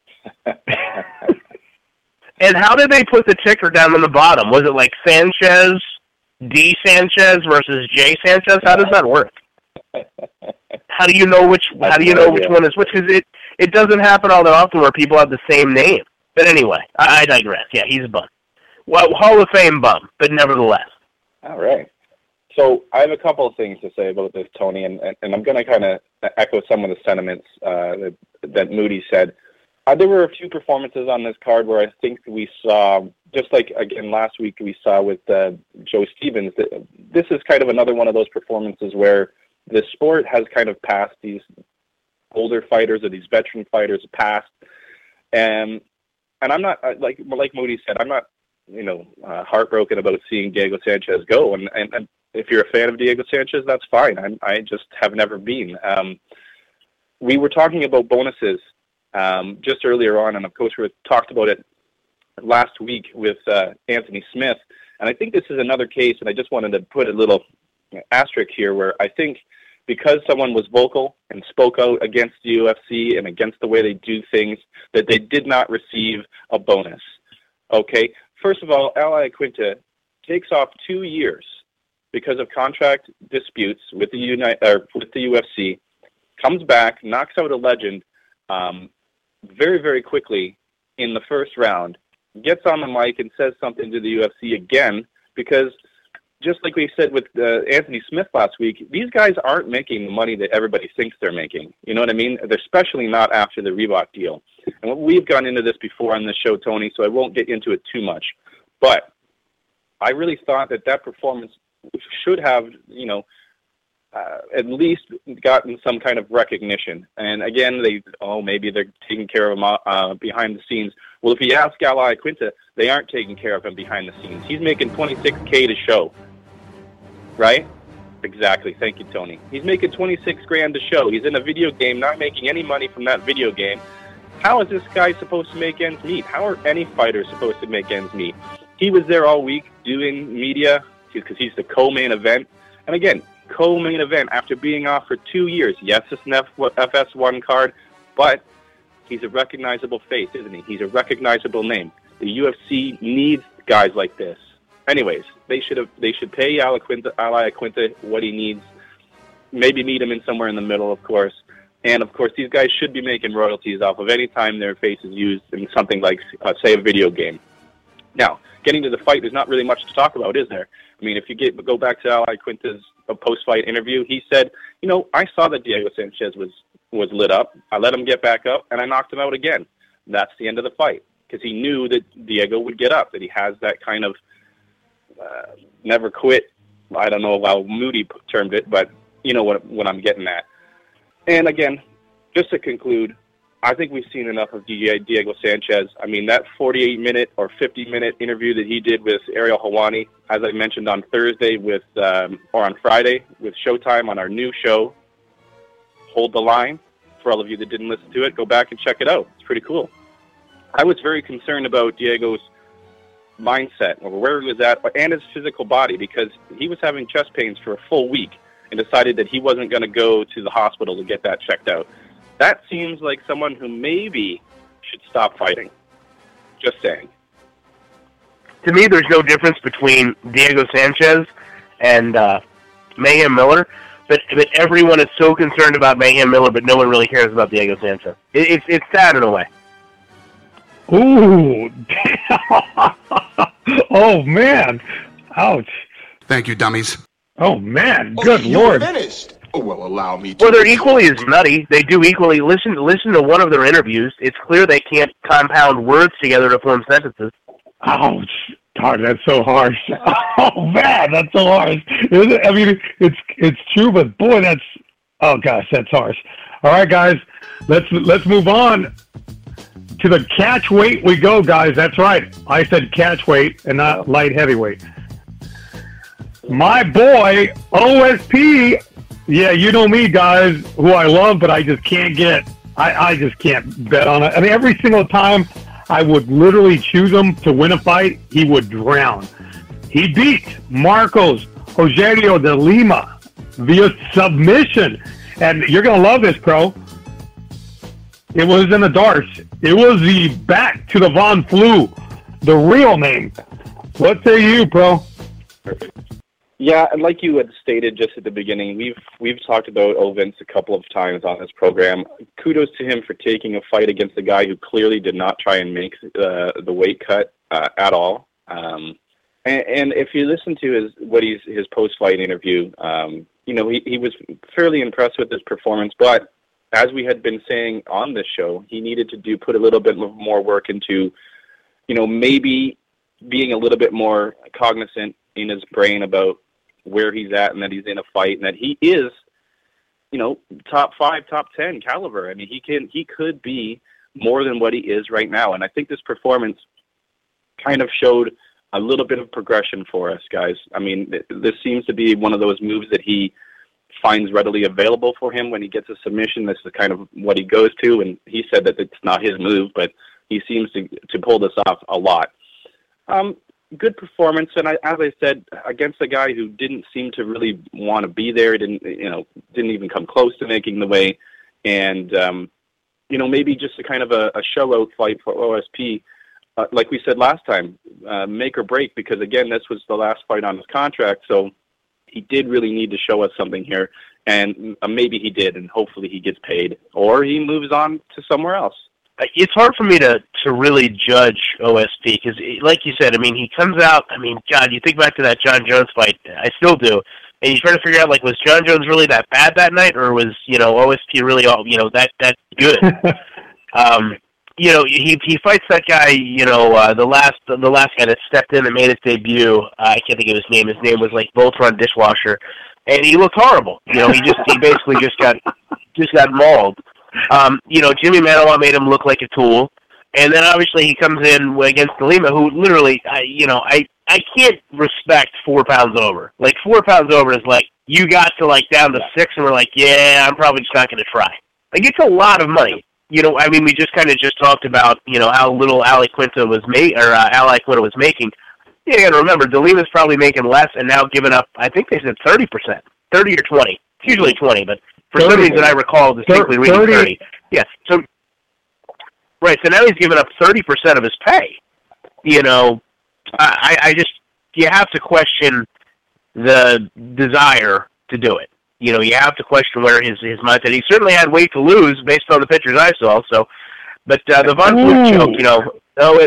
And how did they put the ticker down on the bottom? Was it like Sanchez, D. Sanchez versus J. Sanchez? How does that work? How do you know which one is which? Because it doesn't happen all that often where people have the same name. But anyway, I digress. Yeah, he's a bum. Well, Hall of Fame bum, but nevertheless. All right. So I have a couple of things to say about this, Tony, and I'm going to kind of echo some of the sentiments that Moody said. There were a few performances on this card where I think we saw, just like, again, last week we saw with Joe Stevens, this is kind of another one of those performances where the sport has kind of passed these older fighters or these veteran fighters past. And I'm not, like Moody said, I'm not, heartbroken about seeing Diego Sanchez go. And if you're a fan of Diego Sanchez, that's fine. I just have never been. We were talking about bonuses just earlier on, and of course we talked about it last week with Anthony Smith. And I think this is another case, and I just wanted to put a little asterisk here where I think because someone was vocal and spoke out against the UFC and against the way they do things, that they did not receive a bonus. Okay? First of all, Al Iaquinta takes off 2 years because of contract disputes with the UFC, comes back, knocks out a legend very, very quickly in the first round, gets on the mic and says something to the UFC again, because just like we said with Anthony Smith last week, these guys aren't making the money that everybody thinks they're making. You know what I mean? They're especially not after the Reebok deal. And we've gone into this before on this show, Tony, so I won't get into it too much. But I really thought that performance should have, at least gotten some kind of recognition. And again, maybe they're taking care of him behind the scenes. Well, if you ask Al Iaquinta, they aren't taking care of him behind the scenes. He's making $26K to show, right? Exactly. Thank you, Tony. He's making $26,000 to show. He's in a video game, not making any money from that video game. How is this guy supposed to make ends meet? How are any fighters supposed to make ends meet? He was there all week doing media because he's the co-main event. And again, co-main event after being off for 2 years. Yes, it's an FS1 card, but he's a recognizable face, isn't he? He's a recognizable name. The UFC needs guys like this. Anyways, they should pay Al Iaquinta what he needs. Maybe meet him in somewhere in the middle, of course. And of course, these guys should be making royalties off of any time their face is used in something like, say, a video game. Now, getting to the fight, there's not really much to talk about, is there? I mean, if you go back to Al Iaquinta's post-fight interview, he said, I saw that Diego Sanchez was lit up. I let him get back up, and I knocked him out again. That's the end of the fight, because he knew that Diego would get up, that he has that kind of never quit. I don't know how Moody termed it, but you know what I'm getting at. And again, just to conclude, I think we've seen enough of Diego Sanchez. I mean, that 48-minute or 50-minute interview that he did with Ariel Helwani, as I mentioned on Thursday or on Friday with Showtime on our new show, Hold the Line. For all of you that didn't listen to it, go back and check it out. It's pretty cool. I was very concerned about Diego's mindset, or where he was at, and his physical body, because he was having chest pains for a full week and decided that he wasn't going to go to the hospital to get that checked out. That seems like someone who maybe should stop fighting. Just saying. To me, there's no difference between Diego Sanchez and Mayhem Miller, but everyone is so concerned about Mayhem Miller, but no one really cares about Diego Sanchez. It's sad in a way. Ooh. Oh, man. Ouch. Thank you, dummies. Oh, man. Good Lord. Finished. Oh, well, allow me to. Well, they're equally as nutty. They do equally. Listen to one of their interviews. It's clear they can't compound words together to form sentences. Ouch. God, that's so harsh. Oh, man, that's so harsh. I mean, it's true, but boy, oh, gosh, that's harsh. All right, guys, let's move on. To the catch weight we go, guys. That's right. I said catch weight and not light heavyweight. My boy, OSP. Yeah, you know me, guys, who I love, but I just can't I just can't bet on it. I mean, every single time I would literally choose him to win a fight, he would drown. He beat Marcos Rogerio de Lima via submission. And you're going to love this, Pro. It was in the darts. It was the back to the Von Flue, the real name. What say you, Pro? Yeah, and like you had stated just at the beginning, we've talked about Ovince a couple of times on this program. Kudos to him for taking a fight against a guy who clearly did not try and make the weight cut at all. And if you listen to his post-fight interview, he was fairly impressed with his performance, but as we had been saying on this show, he needed to put a little bit more work into, maybe being a little bit more cognizant in his brain about where he's at and that he's in a fight and that he is, top 5, top 10 caliber. I mean, he could be more than what he is right now. And I think this performance kind of showed a little bit of progression for us, guys. I mean, this seems to be one of those moves that he finds readily available for him when he gets a submission. This is kind of what he goes to, and he said that it's not his move, but he seems to pull this off a lot. Good performance, and as I said, against a guy who didn't seem to really want to be there, didn't even come close to making the weight, and maybe just a kind of a show-out fight for OSP. Like we said last time, make or break, because again, this was the last fight on his contract, so he did really need to show us something here, and maybe he did, and hopefully he gets paid, or he moves on to somewhere else. it's hard for me to really judge OSP because, like you said, I mean, he comes out. I mean, God, you think back to that John Jones fight. I still do, and you try to figure out like, was John Jones really that bad that night, or was OSP really all that good? He fights that guy. The last guy that stepped in and made his debut. I can't think of his name. His name was like Voltron Dishwasher, and he looked horrible. He basically just got mauled. Jimmy Manuwa made him look like a tool, and then obviously he comes in against Lima, who literally, I can't respect 4 pounds over. Like 4 pounds over is like you got to like down to 6, and we're like, yeah, I'm probably just not going to try. Like it's a lot of money. We just kind of talked about how little Ali Quinta was was making. You got to remember, De Lima's probably making less, and now giving up. I think they said 30%, 30 or 20. It's usually 20, but. For 30, some reason, I recall distinctly reading 30. Yeah. So now he's giving up 30% of his pay. I just you have to question the desire to do it. You have to question where his mindset. He certainly had weight to lose based on the pictures I saw. So, but the Von Flue choke,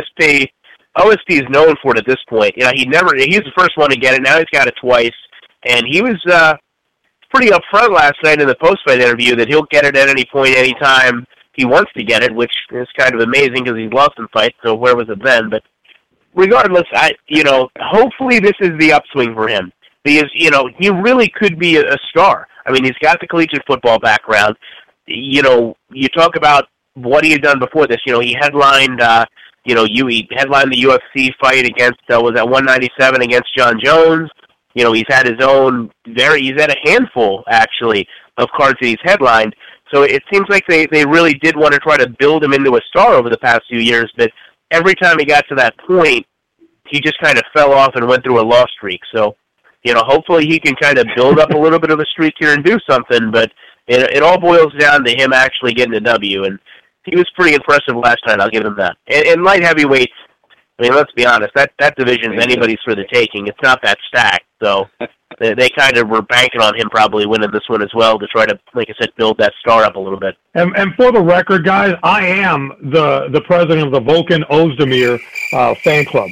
OSP is known for it at this point. He's the first one to get it. Now he's got it twice, and he was. Pretty upfront last night in the post-fight interview that he'll get it at any point, any time he wants to get it, which is kind of amazing because he's lost in fights, so where was it then? But regardless, hopefully this is the upswing for him because, he really could be a star. I mean, he's got the collegiate football background. You talk about what he had done before this. He headlined, he headlined the UFC fight against, was at 197 against John Jones. He's had his own he's had a handful, actually, of cards that he's headlined. So it seems like they really did want to try to build him into a star over the past few years, but every time he got to that point, he just kind of fell off and went through a loss streak. So, hopefully he can kind of build up a little bit of a streak here and do something, but it all boils down to him actually getting a W, and he was pretty impressive last night, I'll give him that. And light heavyweights, I mean, let's be honest, that division's anybody's for the taking. It's not that stacked, so they kind of were banking on him probably winning this one as well to try to, like I said, build that star up a little bit. And for the record, guys, I am the president of the Volkan Ozdemir fan club.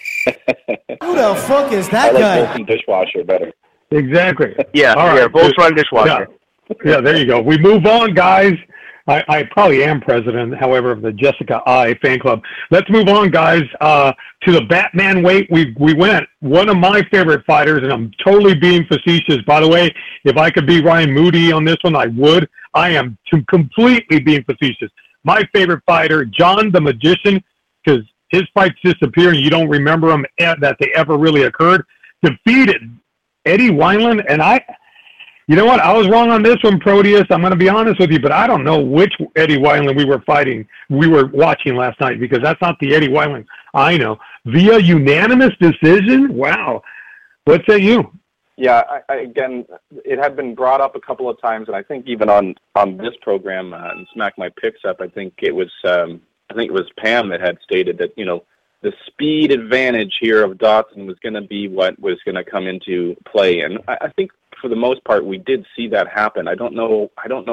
Who the fuck is that guy? I like Volkan Dishwasher better. Exactly. Yeah, all right. Volkan Dishwasher. Yeah, there you go. We move on, guys. I probably am president, however, of the Jessica I fan club. Let's move on, guys, to the Batman weight. We went. One of my favorite fighters, and I'm totally being facetious. By the way, if I could be Ryan Moody on this one, I would. I am completely being facetious. My favorite fighter, John the Magician, because his fights disappear and you don't remember them that they ever really occurred, defeated Eddie Wineland, and you know what? I was wrong on this one, Proteus. I'm going to be honest with you, but I don't know which Eddie Wineland we were watching last night, because that's not the Eddie Wineland I know. Via unanimous decision? Wow. What say you? Yeah, I again, it had been brought up a couple of times, and I think even on this program, Smack My Picks Up, I think it was Pam that had stated that, the speed advantage here of Dotson was going to be what was going to come into play, and I think for the most part we did see that happen. I don't know.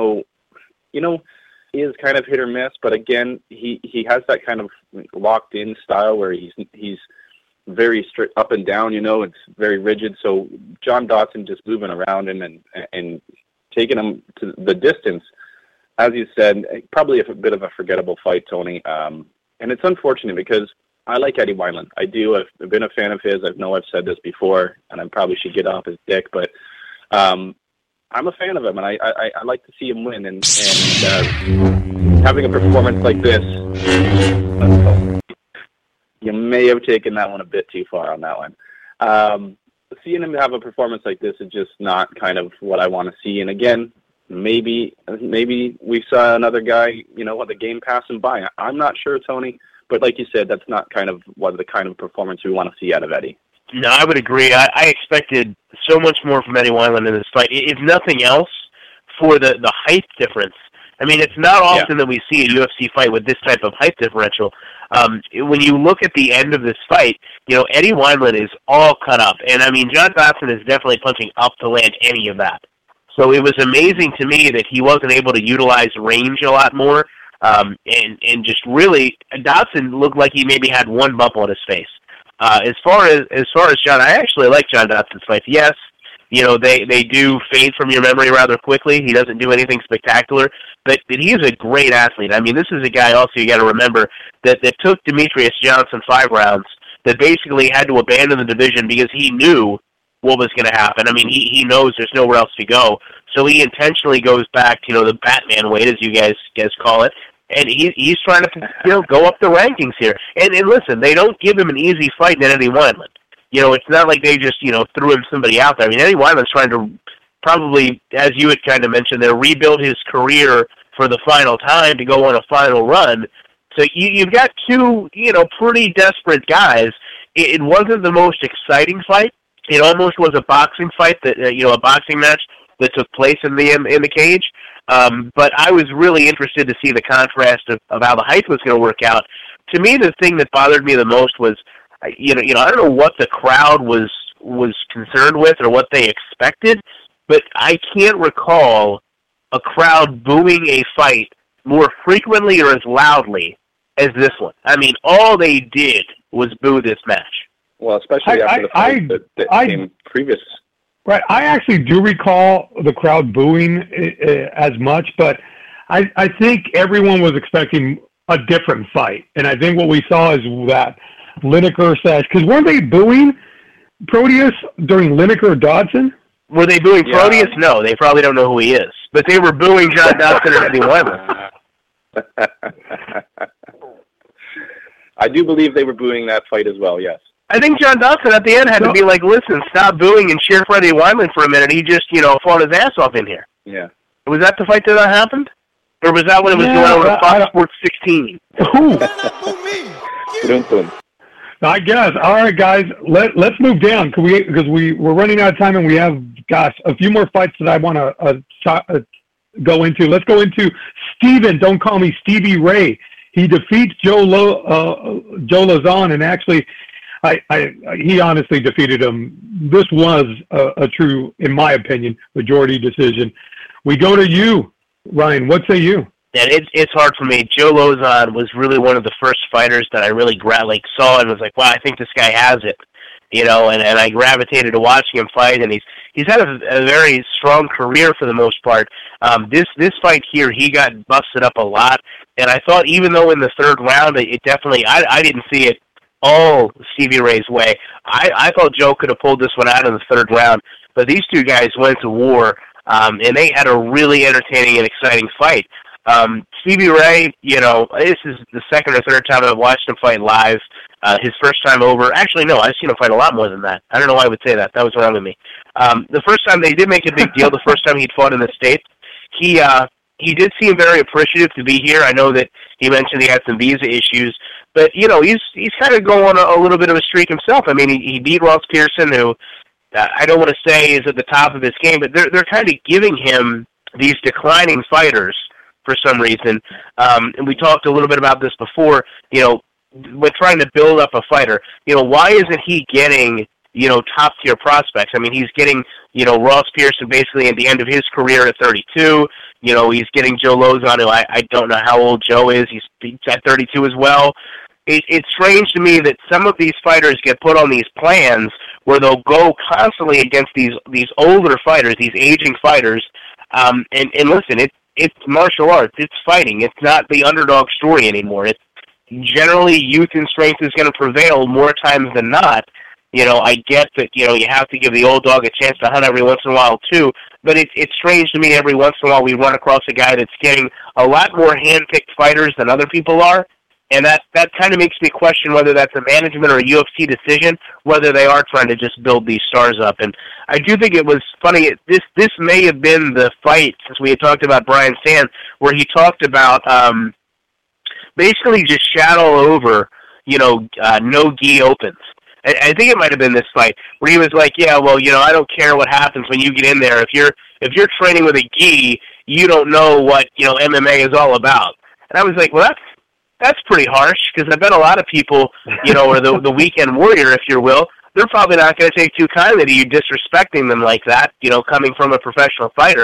He is kind of hit or miss, but again, he has that kind of locked in style where he's very strict up and down. It's very rigid. So John Dotson just moving around him and taking him to the distance, as you said, probably a bit of a forgettable fight, Tony. And it's unfortunate because I like Eddie Wineland. I do. I've been a fan of his. I've said this before, and I probably should get off his dick, but I'm a fan of him, and I like to see him win. And having a performance like this, you may have taken that one a bit too far on that one. Seeing him have a performance like this is just not kind of what I want to see. And again, maybe we saw another guy, the game passing by. I'm not sure, Tony. But like you said, that's not kind of the kind of performance we want to see out of Eddie. No, I would agree. I expected so much more from Eddie Wineland in this fight. If nothing else, for the height difference. I mean, it's not often that we see a UFC fight with this type of height differential. When you look at the end of this fight, Eddie Wineland is all cut up. And, I mean, John Dotson is definitely punching up to land any of that. So it was amazing to me that he wasn't able to utilize range a lot more. and just really, Dodson looked like he maybe had one bump on his face. As far as John, I actually like John Dodson's fights. Yes, they do fade from your memory rather quickly. He doesn't do anything spectacular, but he's a great athlete. I mean, this is a guy also you got to remember that took Demetrius Johnson 5 rounds, that basically had to abandon the division because he knew what was going to happen. I mean, he knows there's nowhere else to go, so he intentionally goes back to the Batman weight, as you guys call it, and he's trying to go up the rankings here. And listen, they don't give him an easy fight in Eddie Wineland. It's not like they just threw him somebody out there. I mean, Eddie Wineland's trying to probably, as you had kind of mentioned, there, rebuild his career for the final time to go on a final run. So you've got two pretty desperate guys. It wasn't the most exciting fight. It almost was a boxing fight that a boxing match that took place in the cage. But I was really interested to see the contrast of how the height was going to work out. To me, the thing that bothered me the most was, I don't know what the crowd was concerned with or what they expected, but I can't recall a crowd booing a fight more frequently or as loudly as this one. I mean, all they did was boo this match. Well, especially after the fight that came previous. Right. I actually do recall the crowd booing as much, but I think everyone was expecting a different fight. And I think what we saw is that Lineker says, because weren't they booing Proteus during Lineker Dodson? Were they booing Proteus? No, they probably don't know who he is. But they were booing John Dodson and Eddie Wineland. I do believe they were booing that fight as well, yes. I think John Dodson at the end had to be like, listen, stop booing and cheer for Eddie Wineland for a minute. He just, fought his ass off in here. Yeah. Was that the fight that happened? Or was that when it was going on Fox Sports 16? I guess. All right, guys, let's move down because we're running out of time and we have, a few more fights that I want to go into. Let's go into Steven. Don't call me Stevie Ray. He defeats Joe Lauzon, and actually, he honestly defeated him. This was a true, in my opinion, majority decision. We go to you, Ryan. What say you? Yeah, it's hard for me. Joe Lauzon was really one of the first fighters that I really saw and was like, wow, I think this guy has it, and I gravitated to watching him fight, and he's had a very strong career for the most part. This fight here, he got busted up a lot, and I thought even though in the third round, it definitely, I didn't see it all Stevie Ray's way. I thought Joe could have pulled this one out in the third round, but these two guys went to war, and they had a really entertaining and exciting fight. Stevie Ray, this is the second or third time I've watched him fight live. His first time over, actually no, I've seen him fight a lot more than that. I don't know why I would say that. That was wrong with me. The first time they did make a big deal, the first time he'd fought in the States, he did seem very appreciative to be here. I know that he mentioned he had some visa issues, but he's kind of going on a little bit of a streak himself. I mean, he beat Ross Pearson, who I don't want to say is at the top of his game, but they're kind of giving him these declining fighters for some reason. And we talked a little bit about this before, when trying to build up a fighter, why isn't he getting, top-tier prospects? I mean, he's getting, Ross Pearson basically at the end of his career at 32. He's getting Joe Lauzon, who I don't know how old Joe is. He's at 32 as well. It's strange to me that some of these fighters get put on these plans where they'll go constantly against these older fighters, these aging fighters. And listen, it's martial arts. It's fighting. It's not the underdog story anymore. It's generally youth and strength is going to prevail more times than not. I get that, you have to give the old dog a chance to hunt every once in a while too, but it's strange to me every once in a while we run across a guy that's getting a lot more hand-picked fighters than other people are, and that kind of makes me question whether that's a management or a UFC decision, whether they are trying to just build these stars up. And I do think it was funny, this may have been the fight, since we had talked about Brian Stann, where he talked about basically just shadow over, no-gi opens. I think it might have been this fight where he was like, yeah, well, I don't care what happens when you get in there. If you're training with a gi, you don't know what, MMA is all about. And I was like, well, that's pretty harsh, because I bet a lot of people, or the weekend warrior, if you will, they're probably not going to take too kindly to you disrespecting them like that, coming from a professional fighter.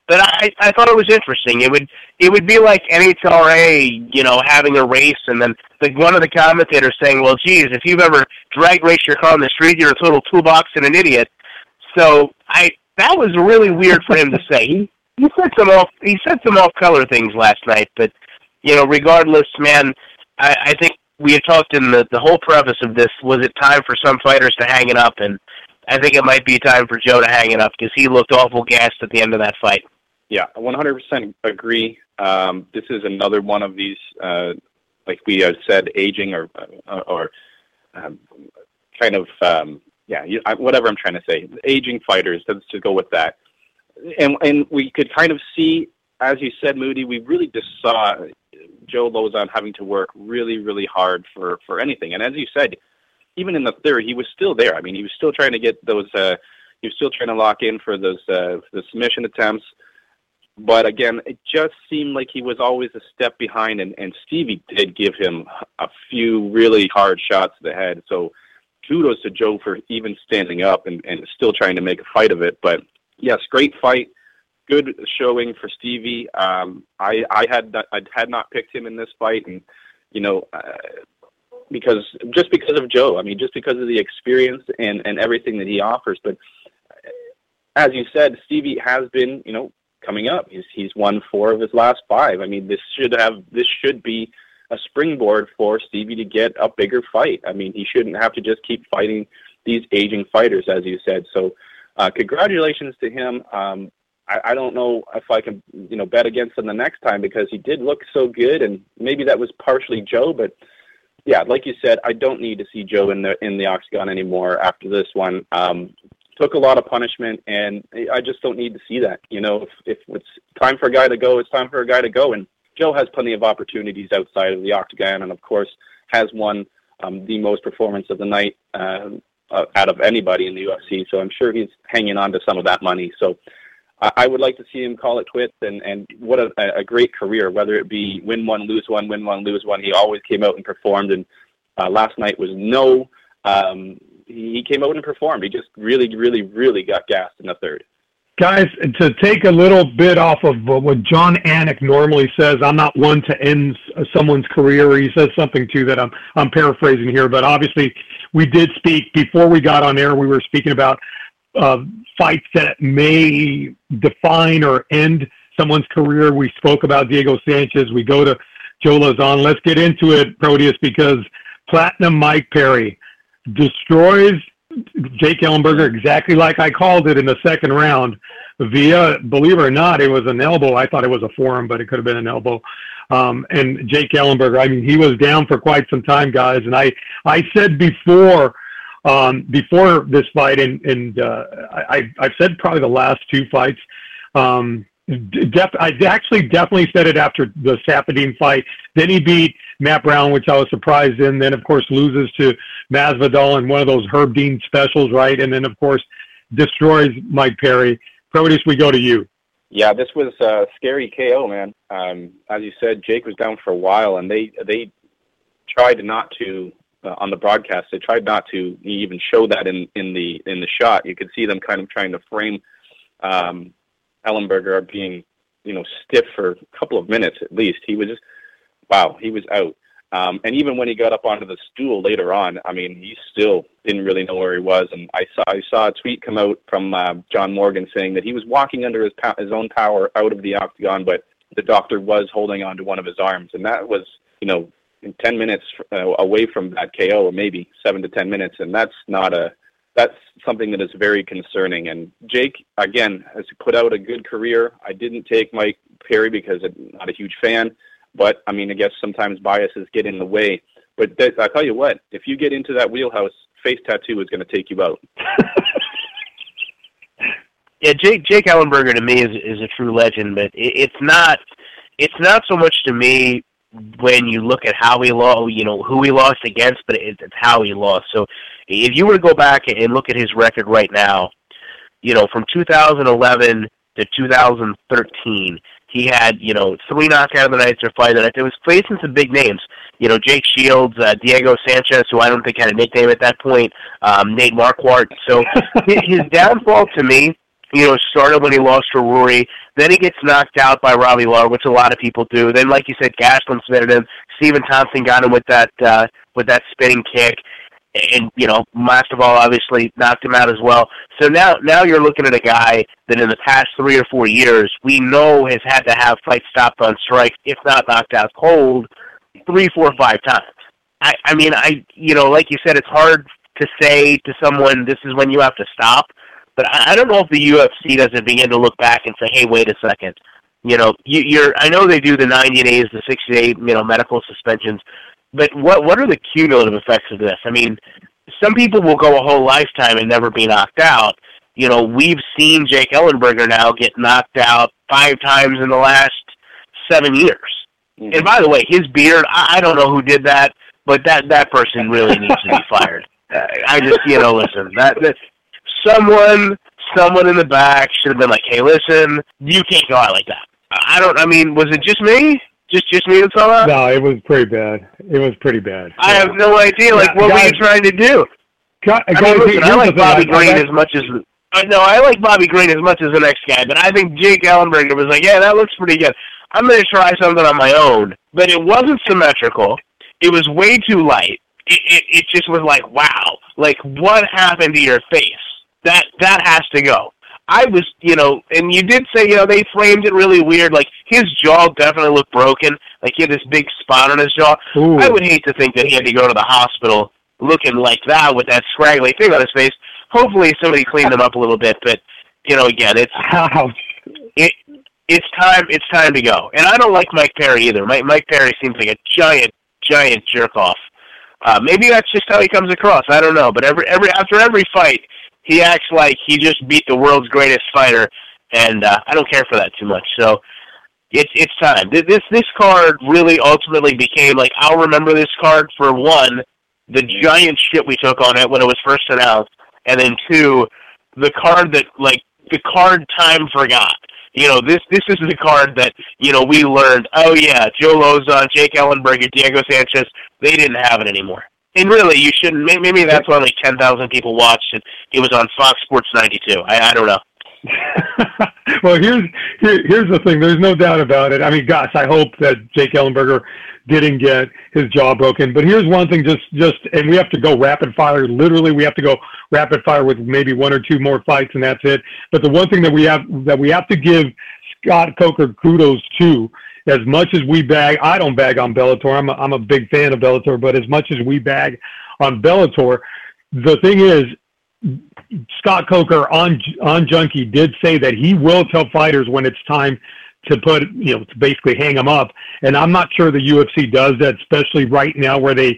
But I thought it was interesting. It would be like NHRA, having a race, and then one of the commentators saying, "Well, geez, if you've ever drag raced your car on the street, you're a total toolbox and an idiot." So that was really weird for him to say. He said some off color things last night, but regardless, man, I think we had talked in the whole preface of this. Was it time for some fighters to hang it up? And I think it might be time for Joe to hang it up because he looked awful gassed at the end of that fight. Yeah, 100% agree. This is another one of these, like we have said, aging or kind of, whatever I'm trying to say, aging fighters. Let's just go with that. And we could kind of see, as you said, Moody, we really just saw Joe Lauzon having to work really, really hard for anything. And as you said, even in the third, he was still there. I mean, he was still trying to get those. He was still trying to lock in for those the submission attempts. But again, it just seemed like he was always a step behind, and Stevie did give him a few really hard shots to the head. So kudos to Joe for even standing up and still trying to make a fight of it. But yes, great fight. Good showing for Stevie. I had not picked him in this fight, and because of Joe. I mean, just because of the experience and everything that he offers. But as you said, Stevie has been coming up. He's won 4 of his last 5. I mean, this should be a springboard for Stevie to get a bigger fight. I mean, he shouldn't have to just keep fighting these aging fighters, as you said. So, congratulations to him. I don't know if I can, bet against him the next time because he did look so good, and maybe that was partially Joe. But yeah, like you said, I don't need to see Joe in the octagon anymore after this one. Took a lot of punishment, and I just don't need to see that. If it's time for a guy to go, it's time for a guy to go. And Joe has plenty of opportunities outside of the octagon, and of course has won the most performance of the night out of anybody in the UFC. So I'm sure he's hanging on to some of that money. So I would like to see him call it quits, and what a great career, whether it be win one, lose one, win one, lose one. He always came out and performed, and last night was he came out and performed. He just really, really, really got gassed in the third. Guys, to take a little bit off of what John Anik normally says, I'm not one to end someone's career. He says something, too, that I'm paraphrasing here. But obviously, we did speak, before we got on air, we were speaking about fights that may define or end someone's career. We spoke about Diego Sanchez. We go to Joe Lauzon. Let's get into it, Proteus, because Platinum Mike Perry destroys Jake Ellenberger exactly like I called it in the second round via, believe it or not, it was an elbow. I thought it was a forearm, but it could have been an elbow. And Jake Ellenberger, I mean, he was down for quite some time, guys. And I said before this fight, and I've said probably the last 2 fights, I actually definitely said it after the Sapadine fight. Then he beat Matt Brown, which I was surprised in. Then, of course, loses to Masvidal in one of those Herb Dean specials, right? And then, of course, destroys Mike Perry. Proteus, we go to you. Yeah, this was a scary KO, man. As you said, Jake was down for a while, and they tried not to on the broadcast. They tried not to even show that in the shot. You could see them kind of trying to frame Ellenberger being, stiff for a couple of minutes at least. He was just, he was out. And even when he got up onto the stool later on, I mean, he still didn't really know where he was. And I saw a tweet come out from John Morgan saying that he was walking under his own power out of the octagon, but the doctor was holding onto one of his arms. And that was, in 10 minutes away from that KO, or maybe 7 to 10 minutes. And that's something that is very concerning. And Jake, again, has put out a good career. I didn't take Mike Perry because I'm not a huge fan. But, I mean, I guess sometimes biases get in the way. But I tell you what, if you get into that wheelhouse, face tattoo is going to take you out. Yeah, Jake Ellenberger to me is a true legend, but it's not so much to me when you look at how he lost, who he lost against, but it's how he lost. So if you were to go back and look at his record right now, from 2011 to 2013, he had, 3 knockout of the nights or fight nights. It was facing some big names. Jake Shields, Diego Sanchez, who I don't think had a nickname at that point, Nate Marquardt. So his downfall to me started when he lost to Rory. Then he gets knocked out by Robbie Lawler, which a lot of people do. Then, like you said, Gastelum submitted him. Stephen Thompson got him with that spinning kick. And, Masvidal obviously knocked him out as well. So now you're looking at a guy that in the past 3 or 4 years we know has had to have fights stopped on strikes, if not knocked out cold, 3, 4, 5 times. I mean, like you said, it's hard to say to someone, this is when you have to stop. But I don't know if the UFC doesn't begin to look back and say, hey, wait a second. I know they do the 90 days, the 60 day, medical suspensions. But what are the cumulative effects of this? I mean, some people will go a whole lifetime and never be knocked out. We've seen Jake Ellenberger now get knocked out 5 times in the last 7 years. Mm-hmm. And by the way, his beard, I don't know who did that, but that person really needs to be fired. I just, listen, that someone in the back should have been like, hey, listen, you can't go out like that. Was it just me? Just me that saw that? No, it was pretty bad. I have no idea. What were you trying to do? I like Bobby Green as much as the next guy, but I think Jake Ellenberger was like, yeah, that looks pretty good. I'm going to try something on my own. But it wasn't symmetrical. It was way too light. It just was like, wow. What happened to your face? That has to go. I was, and you did say, they framed it really weird. His jaw definitely looked broken. He had this big spot on his jaw. Ooh. I would hate to think that he had to go to the hospital looking like that with that scraggly thing on his face. Hopefully somebody cleaned him up a little bit, but, again, it's time to go. And I don't like Mike Perry either. Mike Perry seems like a giant jerk-off. Maybe that's just how he comes across. I don't know. But after every fight, he acts like he just beat the world's greatest fighter, and I don't care for that too much. So it's time. This card really ultimately became, I'll remember this card for, 1, the giant shit we took on it when it was first announced, and then 2, the card that, the card time forgot. This is the card that, we learned, oh yeah, Joe Lozon, Jake Ellenberger, Diego Sanchez, they didn't have it anymore. And really, you shouldn't. Maybe that's why only 10,000 people watched it. It was on Fox Sports 92. I don't know. Well, here's the thing. There's no doubt about it. I mean, gosh, I hope that Jake Ellenberger didn't get his jaw broken. But here's one thing, and we have to go rapid fire. Literally, we have to go rapid fire with maybe 1 or 2 more fights, and that's it. But the one thing that we have to give Scott Coker kudos to, as much as we bag, I don't bag on Bellator. I'm a big fan of Bellator, but as much as we bag on Bellator, the thing is, Scott Coker on Junkie did say that he will tell fighters when it's time to put, to basically hang them up. And I'm not sure the UFC does that, especially right now where the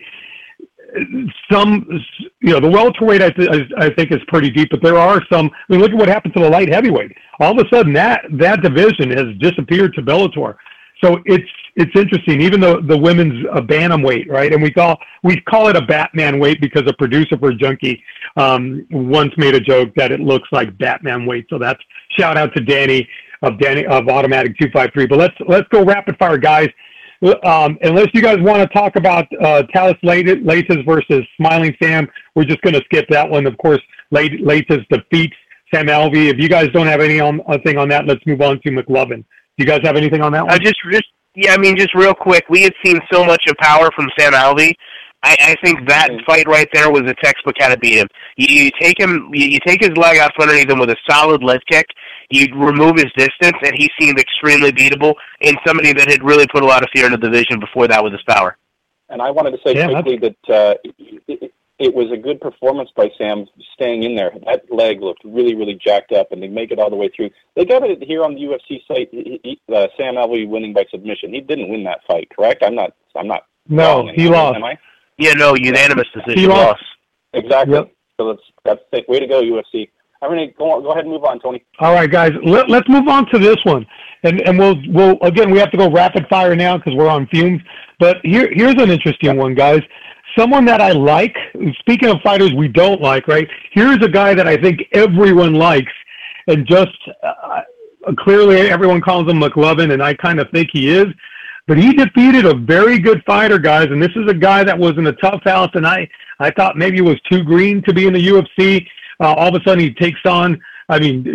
welterweight I think is pretty deep, but there are some. I mean, look at what happened to the light heavyweight. All of a sudden, that division has disappeared to Bellator. So it's interesting, even though the women's bantamweight, right? And we call it a Batman weight because a producer for Junkie once made a joke that it looks like Batman weight. So that's shout out to Danny of Automatic 253. But let's go rapid fire, guys. Unless you guys want to talk about Talis Leites versus Smiling Sam, we're just going to skip that one. Of course, Leites defeats Sam Alvey. If you guys don't have anything on that, let's move on to McLovin. Do you guys have anything on that one? Just real quick, we had seen so much of power from Sam Alvey. I think that fight right there was a textbook how to beat him. You take his leg out from underneath him with a solid leg kick. You remove his distance, and he seemed extremely beatable, and somebody that had really put a lot of fear in the division before that with his power. And I wanted to say quickly that it was a good performance by Sam staying in there. That leg looked really, really jacked up, and they make it all the way through. They got it here on the UFC site. Sam Alvey winning by submission. He didn't win that fight, correct? I'm not. No, he lost. Am I? Yeah, no, unanimous decision. He lost. Exactly. Yep. So that's way to go, UFC. I'm gonna go ahead and move on, Tony. All right, guys. Let's move on to this one, and we'll again we have to go rapid fire now because we're on fumes. But here's an interesting one, guys. Someone that I like. Speaking of fighters we don't like, right? Here's a guy that I think everyone likes, and just clearly everyone calls him McLovin, and I kind of think he is. But he defeated a very good fighter, guys, and this is a guy that was in a tough house, and I thought maybe he was too green to be in the UFC. All of a sudden he takes on,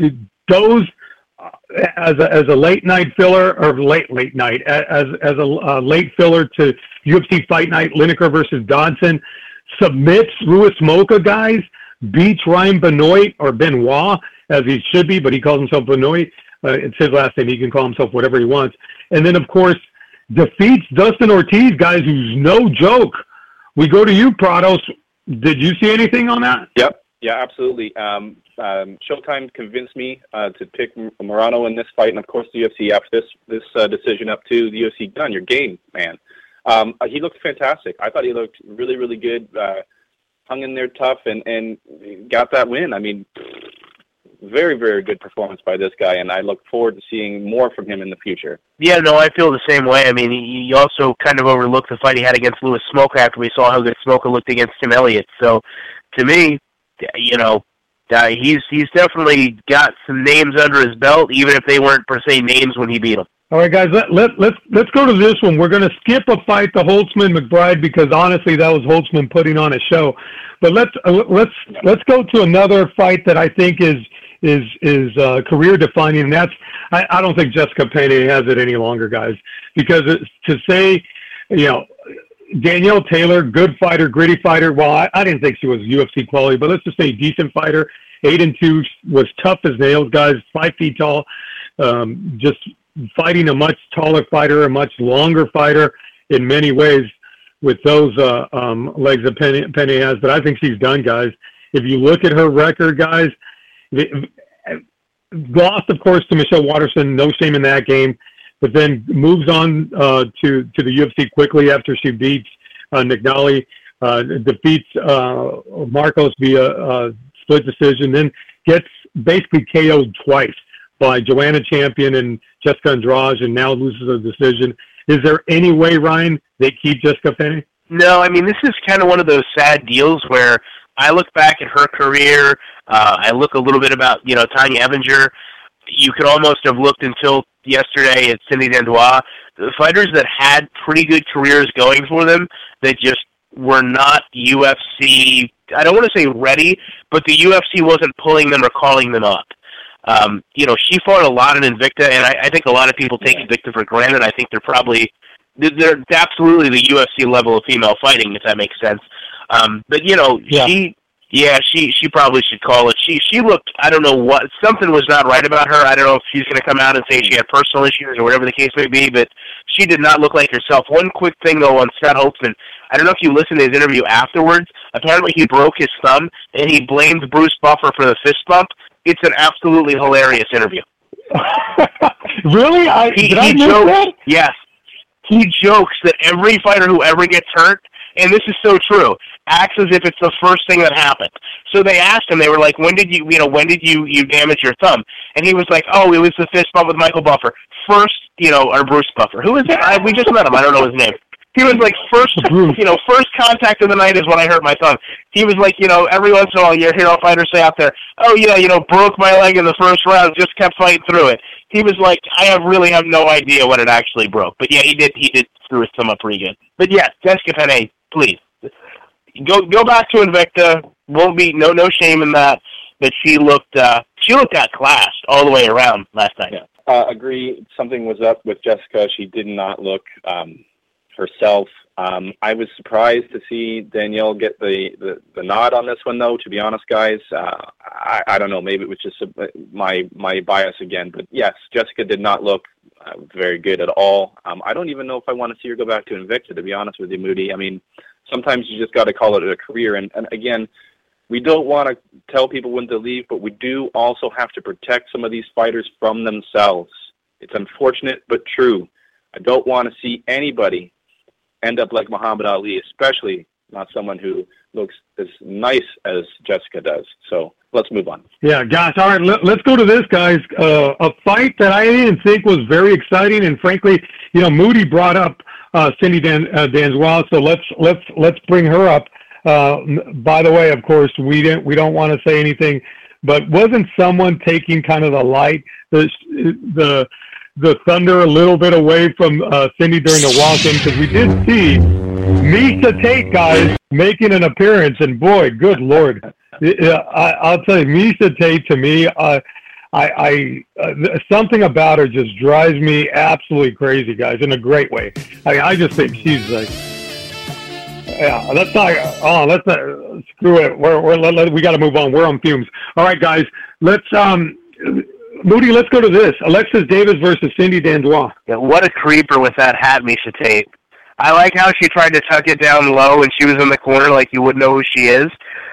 goes as a late night filler, or late night, as a late filler to UFC Fight Night, Lineker versus Dodson, submits Ruiz Smolka, guys, beats Ryan Benoit, or Benoit, as he should be, but he calls himself Benoit. It's his last name. He can call himself whatever he wants. And then, of course, defeats Dustin Ortiz, guys, who's no joke. We go to you, Prados. Did you see anything on that? Yep. Yeah, absolutely. Showtime convinced me to pick Morano in this fight, and of course the UFC after this decision up to the UFC. Done your game, man. He looked fantastic. I thought he looked really, really good. Hung in there tough and got that win. I mean, very, very good performance by this guy, and I look forward to seeing more from him in the future. Yeah, no, I feel the same way. I mean, he also kind of overlooked the fight he had against Louis Smolka after we saw how good Smolka looked against Tim Elliott. So, to me, you know, he's definitely got some names under his belt, even if they weren't per se names when he beat him. All right, guys, let's go to this one. We're going to skip a fight, the Holtzman-McBride, because honestly, that was Holtzman putting on a show. But let's go to another fight that I think is career defining, and that's I don't think Jessica Penne has it any longer, guys, because to say, you know, Danielle Taylor, good fighter, gritty fighter. Well, I didn't think she was UFC quality, but let's just say decent fighter. 8-2, was tough as nails, guys. 5 feet tall, just fighting a much taller fighter, a much longer fighter in many ways with those legs that Penne has. But I think she's done, guys. If you look at her record, guys, lost, of course, to Michelle Waterson. No shame in that game. But then moves on to the UFC quickly after she beats Nignali, defeats Marcos via split decision, then gets basically KO'd twice by Joanna Champion and Jessica Andrade, and now loses a decision. Is there any way, Ryan, they keep Jessica Penne? No, I mean, this is kind of one of those sad deals where I look back at her career, I look a little bit about, you know, Tanya Evinger. You could almost have looked until yesterday at Cindy Dandois. The fighters that had pretty good careers going for them that just were not UFC, I don't want to say ready, but the UFC wasn't pulling them or calling them up. You know, she fought a lot in Invicta, and I think a lot of people take Invicta for granted. I think they're absolutely the UFC level of female fighting, if that makes sense. But, you know, she probably should call it. She looked, I don't know what, something was not right about her. I don't know if she's going to come out and say she had personal issues or whatever the case may be, but she did not look like herself. One quick thing, though, on Scott Holtzman. I don't know if you listened to his interview afterwards. Apparently he broke his thumb, and he blamed Bruce Buffer for the fist bump. It's an absolutely hilarious interview. Really? Did I miss that? Yes. He jokes that every fighter who ever gets hurt, and this is so true, acts as if it's the first thing that happened. So they asked him, they were like, when did you damage your thumb? And he was like, oh, it was the fist bump with Michael Buffer. First, or Bruce Buffer. Who is it? We just met him. I don't know his name. He was like, first contact of the night is when I hurt my thumb. He was like, every once in a while you hear fighters say out there, oh yeah, broke my leg in the first round, just kept fighting through it. He was like, I really have no idea when it actually broke. But yeah, he did screw his thumb up pretty good. But yeah, Jessica Penne, please. Go back to Invicta. Won't be no shame in that. But she looked outclassed all the way around last night. Yeah. Agree. Something was up with Jessica. She did not look herself. I was surprised to see Danielle get the nod on this one, though. To be honest, guys, I don't know. Maybe it was just my bias again. But yes, Jessica did not look very good at all. I don't even know if I want to see her go back to Invicta. To be honest with you, Moody. I mean, sometimes you just got to call it a career. And again, we don't want to tell people when to leave, but we do also have to protect some of these fighters from themselves. It's unfortunate but true. I don't want to see anybody end up like Muhammad Ali, especially not someone who looks as nice as Jessica does. So let's move on. Yeah, gosh. All right, let's go to this, guys. A fight that I didn't think was very exciting, and frankly, Moody brought up Cindy Dandois, so let's bring her up. By the way, of course, we don't want to say anything, but wasn't someone taking kind of the light, the thunder a little bit away from Cindy during the walk-in, because we did see Miesha Tate, guys, making an appearance, and boy, good Lord. I'll tell you, Miesha Tate, to me, I Something about her just drives me absolutely crazy, guys, in a great way. I just think she's like, yeah. Let's not screw it. We got to move on. We're on fumes. All right, guys. Let's Moody. Let's go to this. Alexis Davis versus Cindy Dandois. Yeah, what a creeper with that hat, Misha Tate. I like how she tried to tuck it down low and she was in the corner like you wouldn't know who she is.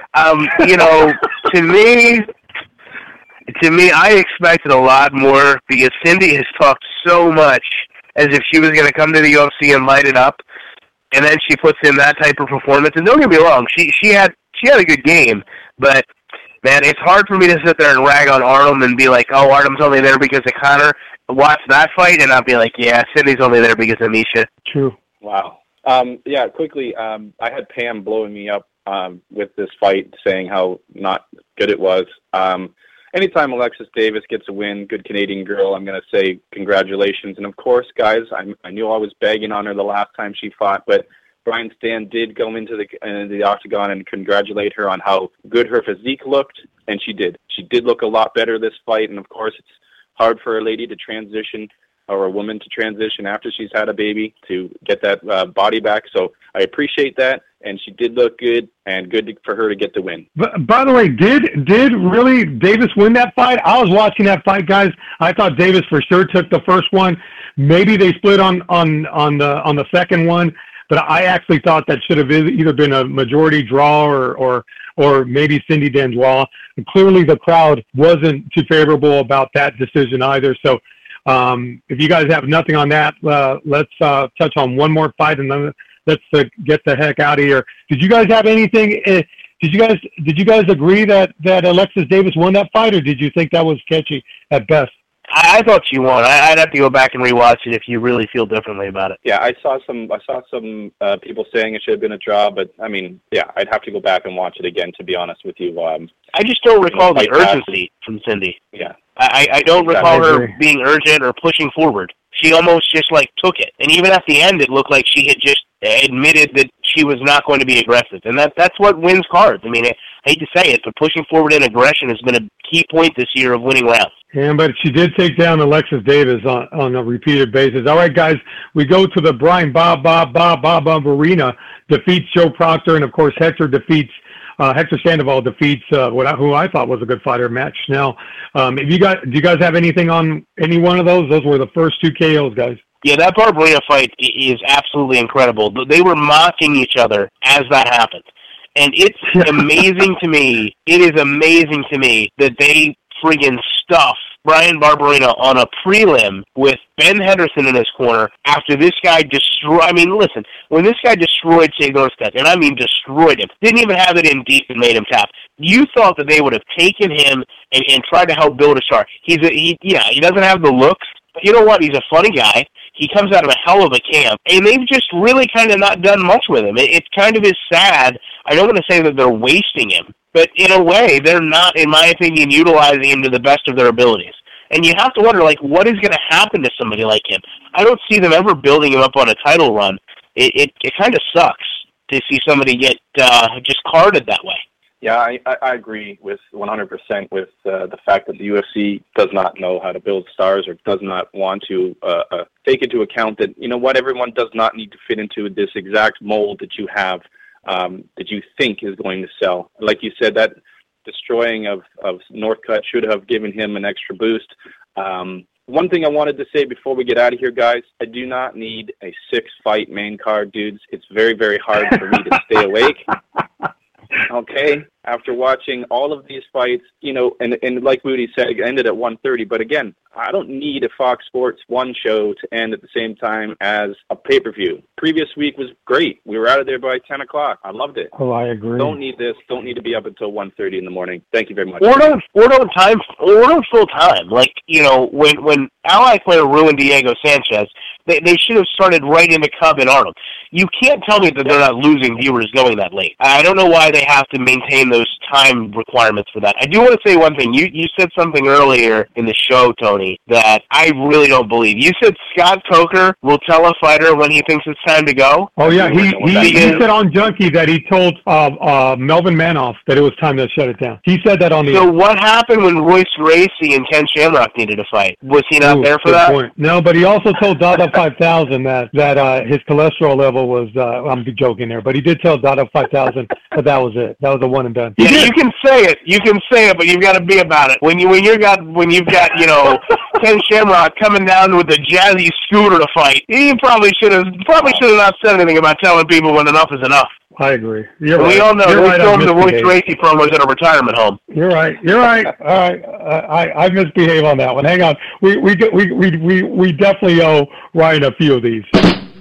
To me, I expected a lot more because Cindy has talked so much as if she was going to come to the UFC and light it up, and then she puts in that type of performance. And don't get me wrong, she had a good game, but man, it's hard for me to sit there and rag on Artem and be like, oh, Artem's only there because of Conor. Watch that fight, and I'll be like, yeah, Cindy's only there because of Misha. True. Wow. Yeah, quickly, I had Pam blowing me up with this fight, saying how not good it was. Anytime Alexis Davis gets a win, good Canadian girl, I'm going to say congratulations. And, of course, guys, I knew I was bagging on her the last time she fought, but Brian Stan did go into the octagon and congratulate her on how good her physique looked, and she did. She did look a lot better this fight, and, of course, it's hard for a lady to transition or a woman to transition after she's had a baby to get that body back. So I appreciate that, and she did look good, and good for her to get the win. By the way, did really Davis win that fight? I was watching that fight, guys. I thought Davis for sure took the first one. Maybe they split on the second one, but I actually thought that should have either been a majority draw or maybe Cindy Dandois. And clearly, the crowd wasn't too favorable about that decision either. So. If you guys have nothing on that, let's touch on one more fight and then let's get the heck out of here. Did you guys have anything? Did you guys agree that Alexis Davis won that fight, or did you think that was sketchy at best? I thought she won. I'd have to go back and rewatch it if you really feel differently about it. Yeah, I saw some people saying it should have been a draw, but I mean, yeah, I'd have to go back and watch it again, to be honest with you. I just don't recall the urgency from Cindy. Yeah. I don't recall her being urgent or pushing forward. She almost just took it. And even at the end, it looked like she had just admitted that she was not going to be aggressive. And that's what wins cards. I mean, I hate to say it, but pushing forward in aggression has been a key point this year of winning rounds. Yeah, but she did take down Alexis Davis on a repeated basis. All right, guys, we go to the Brian Barberena defeats Joe Proctor, and of course Hector Sandoval defeats who I thought was a good fighter, Matt Schnell. Do you guys have anything on any one of those? Those were the first two KOs, guys. Yeah, that Barberena fight is absolutely incredible. They were mocking each other as that happened. And it's amazing to me. It is amazing to me that they friggin' stuff Brian Barberena on a prelim with Ben Henderson in his corner after this guy listen, when this guy destroyed Shea Gorsuch, and I mean destroyed him, didn't even have it in deep and made him tap, you thought that they would have taken him and tried to help build a star. He doesn't have the looks, but you know what? He's a funny guy. He comes out of a hell of a camp, and they've just really kind of not done much with him. It kind of is sad. I don't want to say that they're wasting him, but in a way, they're not, in my opinion, utilizing him to the best of their abilities. And you have to wonder, what is going to happen to somebody like him? I don't see them ever building him up on a title run. It kind of sucks to see somebody get just carded that way. Yeah, I agree with 100% with the fact that the UFC does not know how to build stars or does not want to take into account that, you know what, everyone does not need to fit into this exact mold that you have, that you think is going to sell. Like you said, that destroying of Northcutt should have given him an extra boost. One thing I wanted to say before we get out of here, guys, I do not need a 6-fight main card, dudes. It's very, very hard for me to stay awake. Okay, after watching all of these fights, and like Moody said, it ended at 1:30. But again, I don't need a Fox Sports 1 show to end at the same time as a pay-per-view. Previous week was great. We were out of there by 10 o'clock. I loved it. Oh, I agree. Don't need this. Don't need to be up until 1:30 in the morning. Thank you very much. Or don't full time. When Ally Player ruined Diego Sanchez, They should have started right into Cub and Arnold. You can't tell me that they're not losing viewers going that late. I don't know why they have to maintain those time requirements for that. I do want to say one thing. You said something earlier in the show, Tony, that I really don't believe. You said Scott Coker will tell a fighter when he thinks it's time to go. Oh, yeah. He said on Junkie that he told Melvin Manoff that it was time to shut it down. He said that on the So what happened when Royce Gracie and Ken Shamrock needed a fight? Was he not there for that? Point. No, but he also told Dada 5000 that his cholesterol level was, I'm joking there, but he did tell Dada 5000 that was it. That was a one and done. Yeah, you can say it, but you've got to be about it. When you've got Ken Shamrock coming down with the jazzy scooter to fight, he probably should have not said anything about telling people when enough is enough. I agree. You're right. We all know. We filmed the Royce Gracie promos at a retirement home. You're right. All right. I misbehave on that one. Hang on. We definitely owe Ryan a few of these.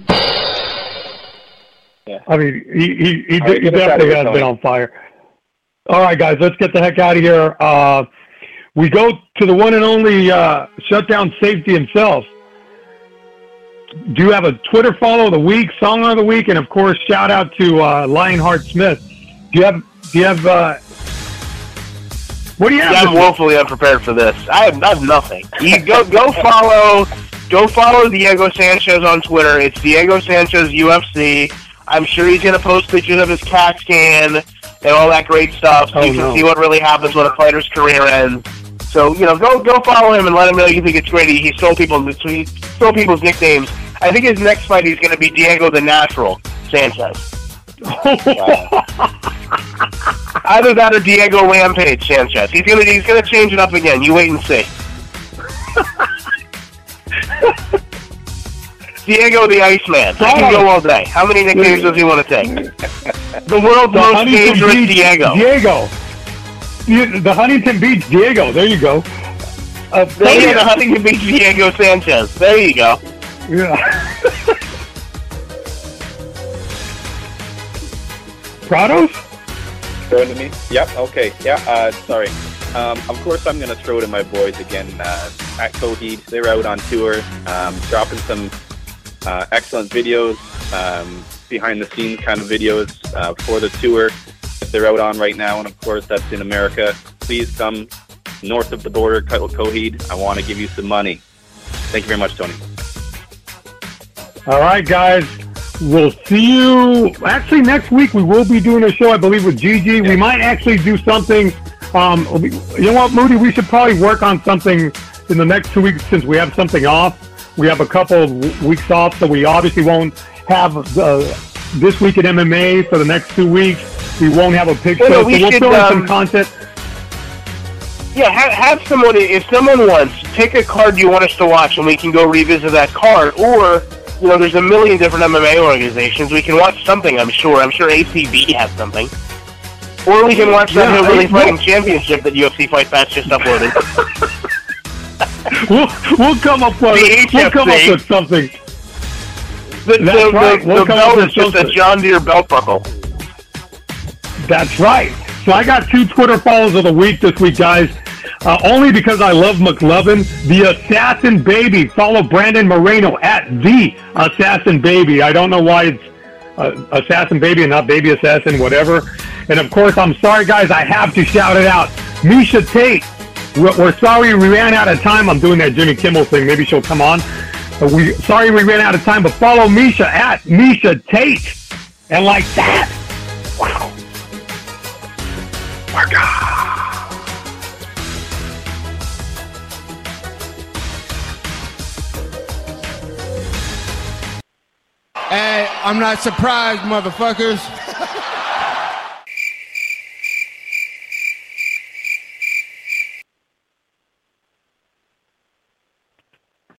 Yeah. I mean, he definitely has been on fire. All right, guys, let's get the heck out of here. We go to the one and only Shutdown Safety himself. Do you have a Twitter follow of the week, song of the week, and of course, shout out to Lionheart Smith. Do you have? What do you have? I'm woefully unprepared for this. I have nothing. You go follow Diego Sanchez on Twitter. It's Diego Sanchez UFC. I'm sure he's going to post pictures of his CAT scan and all that great stuff, so you can see what really happens when a fighter's career ends. So go follow him and let him know you think it's great. He stole people's nicknames. I think his next fight he's going to be Diego the Natural Sanchez. Either that or Diego Rampage Sanchez. He's gonna change it up again. You wait and see. Diego the Iceman. I can go all day. How many nicknames does he want to take? The world's most dangerous Diego. The Huntington Beach Diego. There you go. The Huntington Beach Diego Sanchez. There you go. Yeah. Prados? Throw it to me? Yep, okay. Yeah, sorry. Of course, I'm going to throw it to my boys again at Coheed. They're out on tour, dropping some excellent videos, behind-the-scenes kind of videos for the tour that they're out on right now. And, of course, that's in America. Please come north of the border, Coheed. I want to give you some money. Thank you very much, Tony. All right, guys. We'll see you. Actually, next week we will be doing a show, I believe, with Gigi. We might actually do something. You know what, Moody? We should probably work on something in the next 2 weeks since we have something off. We have a couple of weeks off, so we obviously won't have this week at MMA for the next 2 weeks. We won't have a pick show, so we'll fill in some content. Yeah, have someone, if someone wants, pick a card you want us to watch and we can go revisit that card, or, you know, there's a million different MMA organizations. We can watch something, I'm sure. I'm sure ACB has something. Or we can watch that Hillbilly Fighting Championship that UFC Fight Pass just uploaded. We'll come up with something. The belt is just a John Deere belt buckle. That's right. So I got 2 Twitter follows of the week this week, guys. Only because I love McLovin. The Assassin Baby. Follow Brandon Moreno at The Assassin Baby. I don't know why it's Assassin Baby and not Baby Assassin, whatever. And, of course, I'm sorry, guys. I have to shout it out. Misha Tate. We're sorry we ran out of time. I'm doing that Jimmy Kimmel thing. Maybe she'll come on. Sorry we ran out of time, but follow Misha at Misha Tate. And like that. Wow. Hey, I'm not surprised, motherfuckers.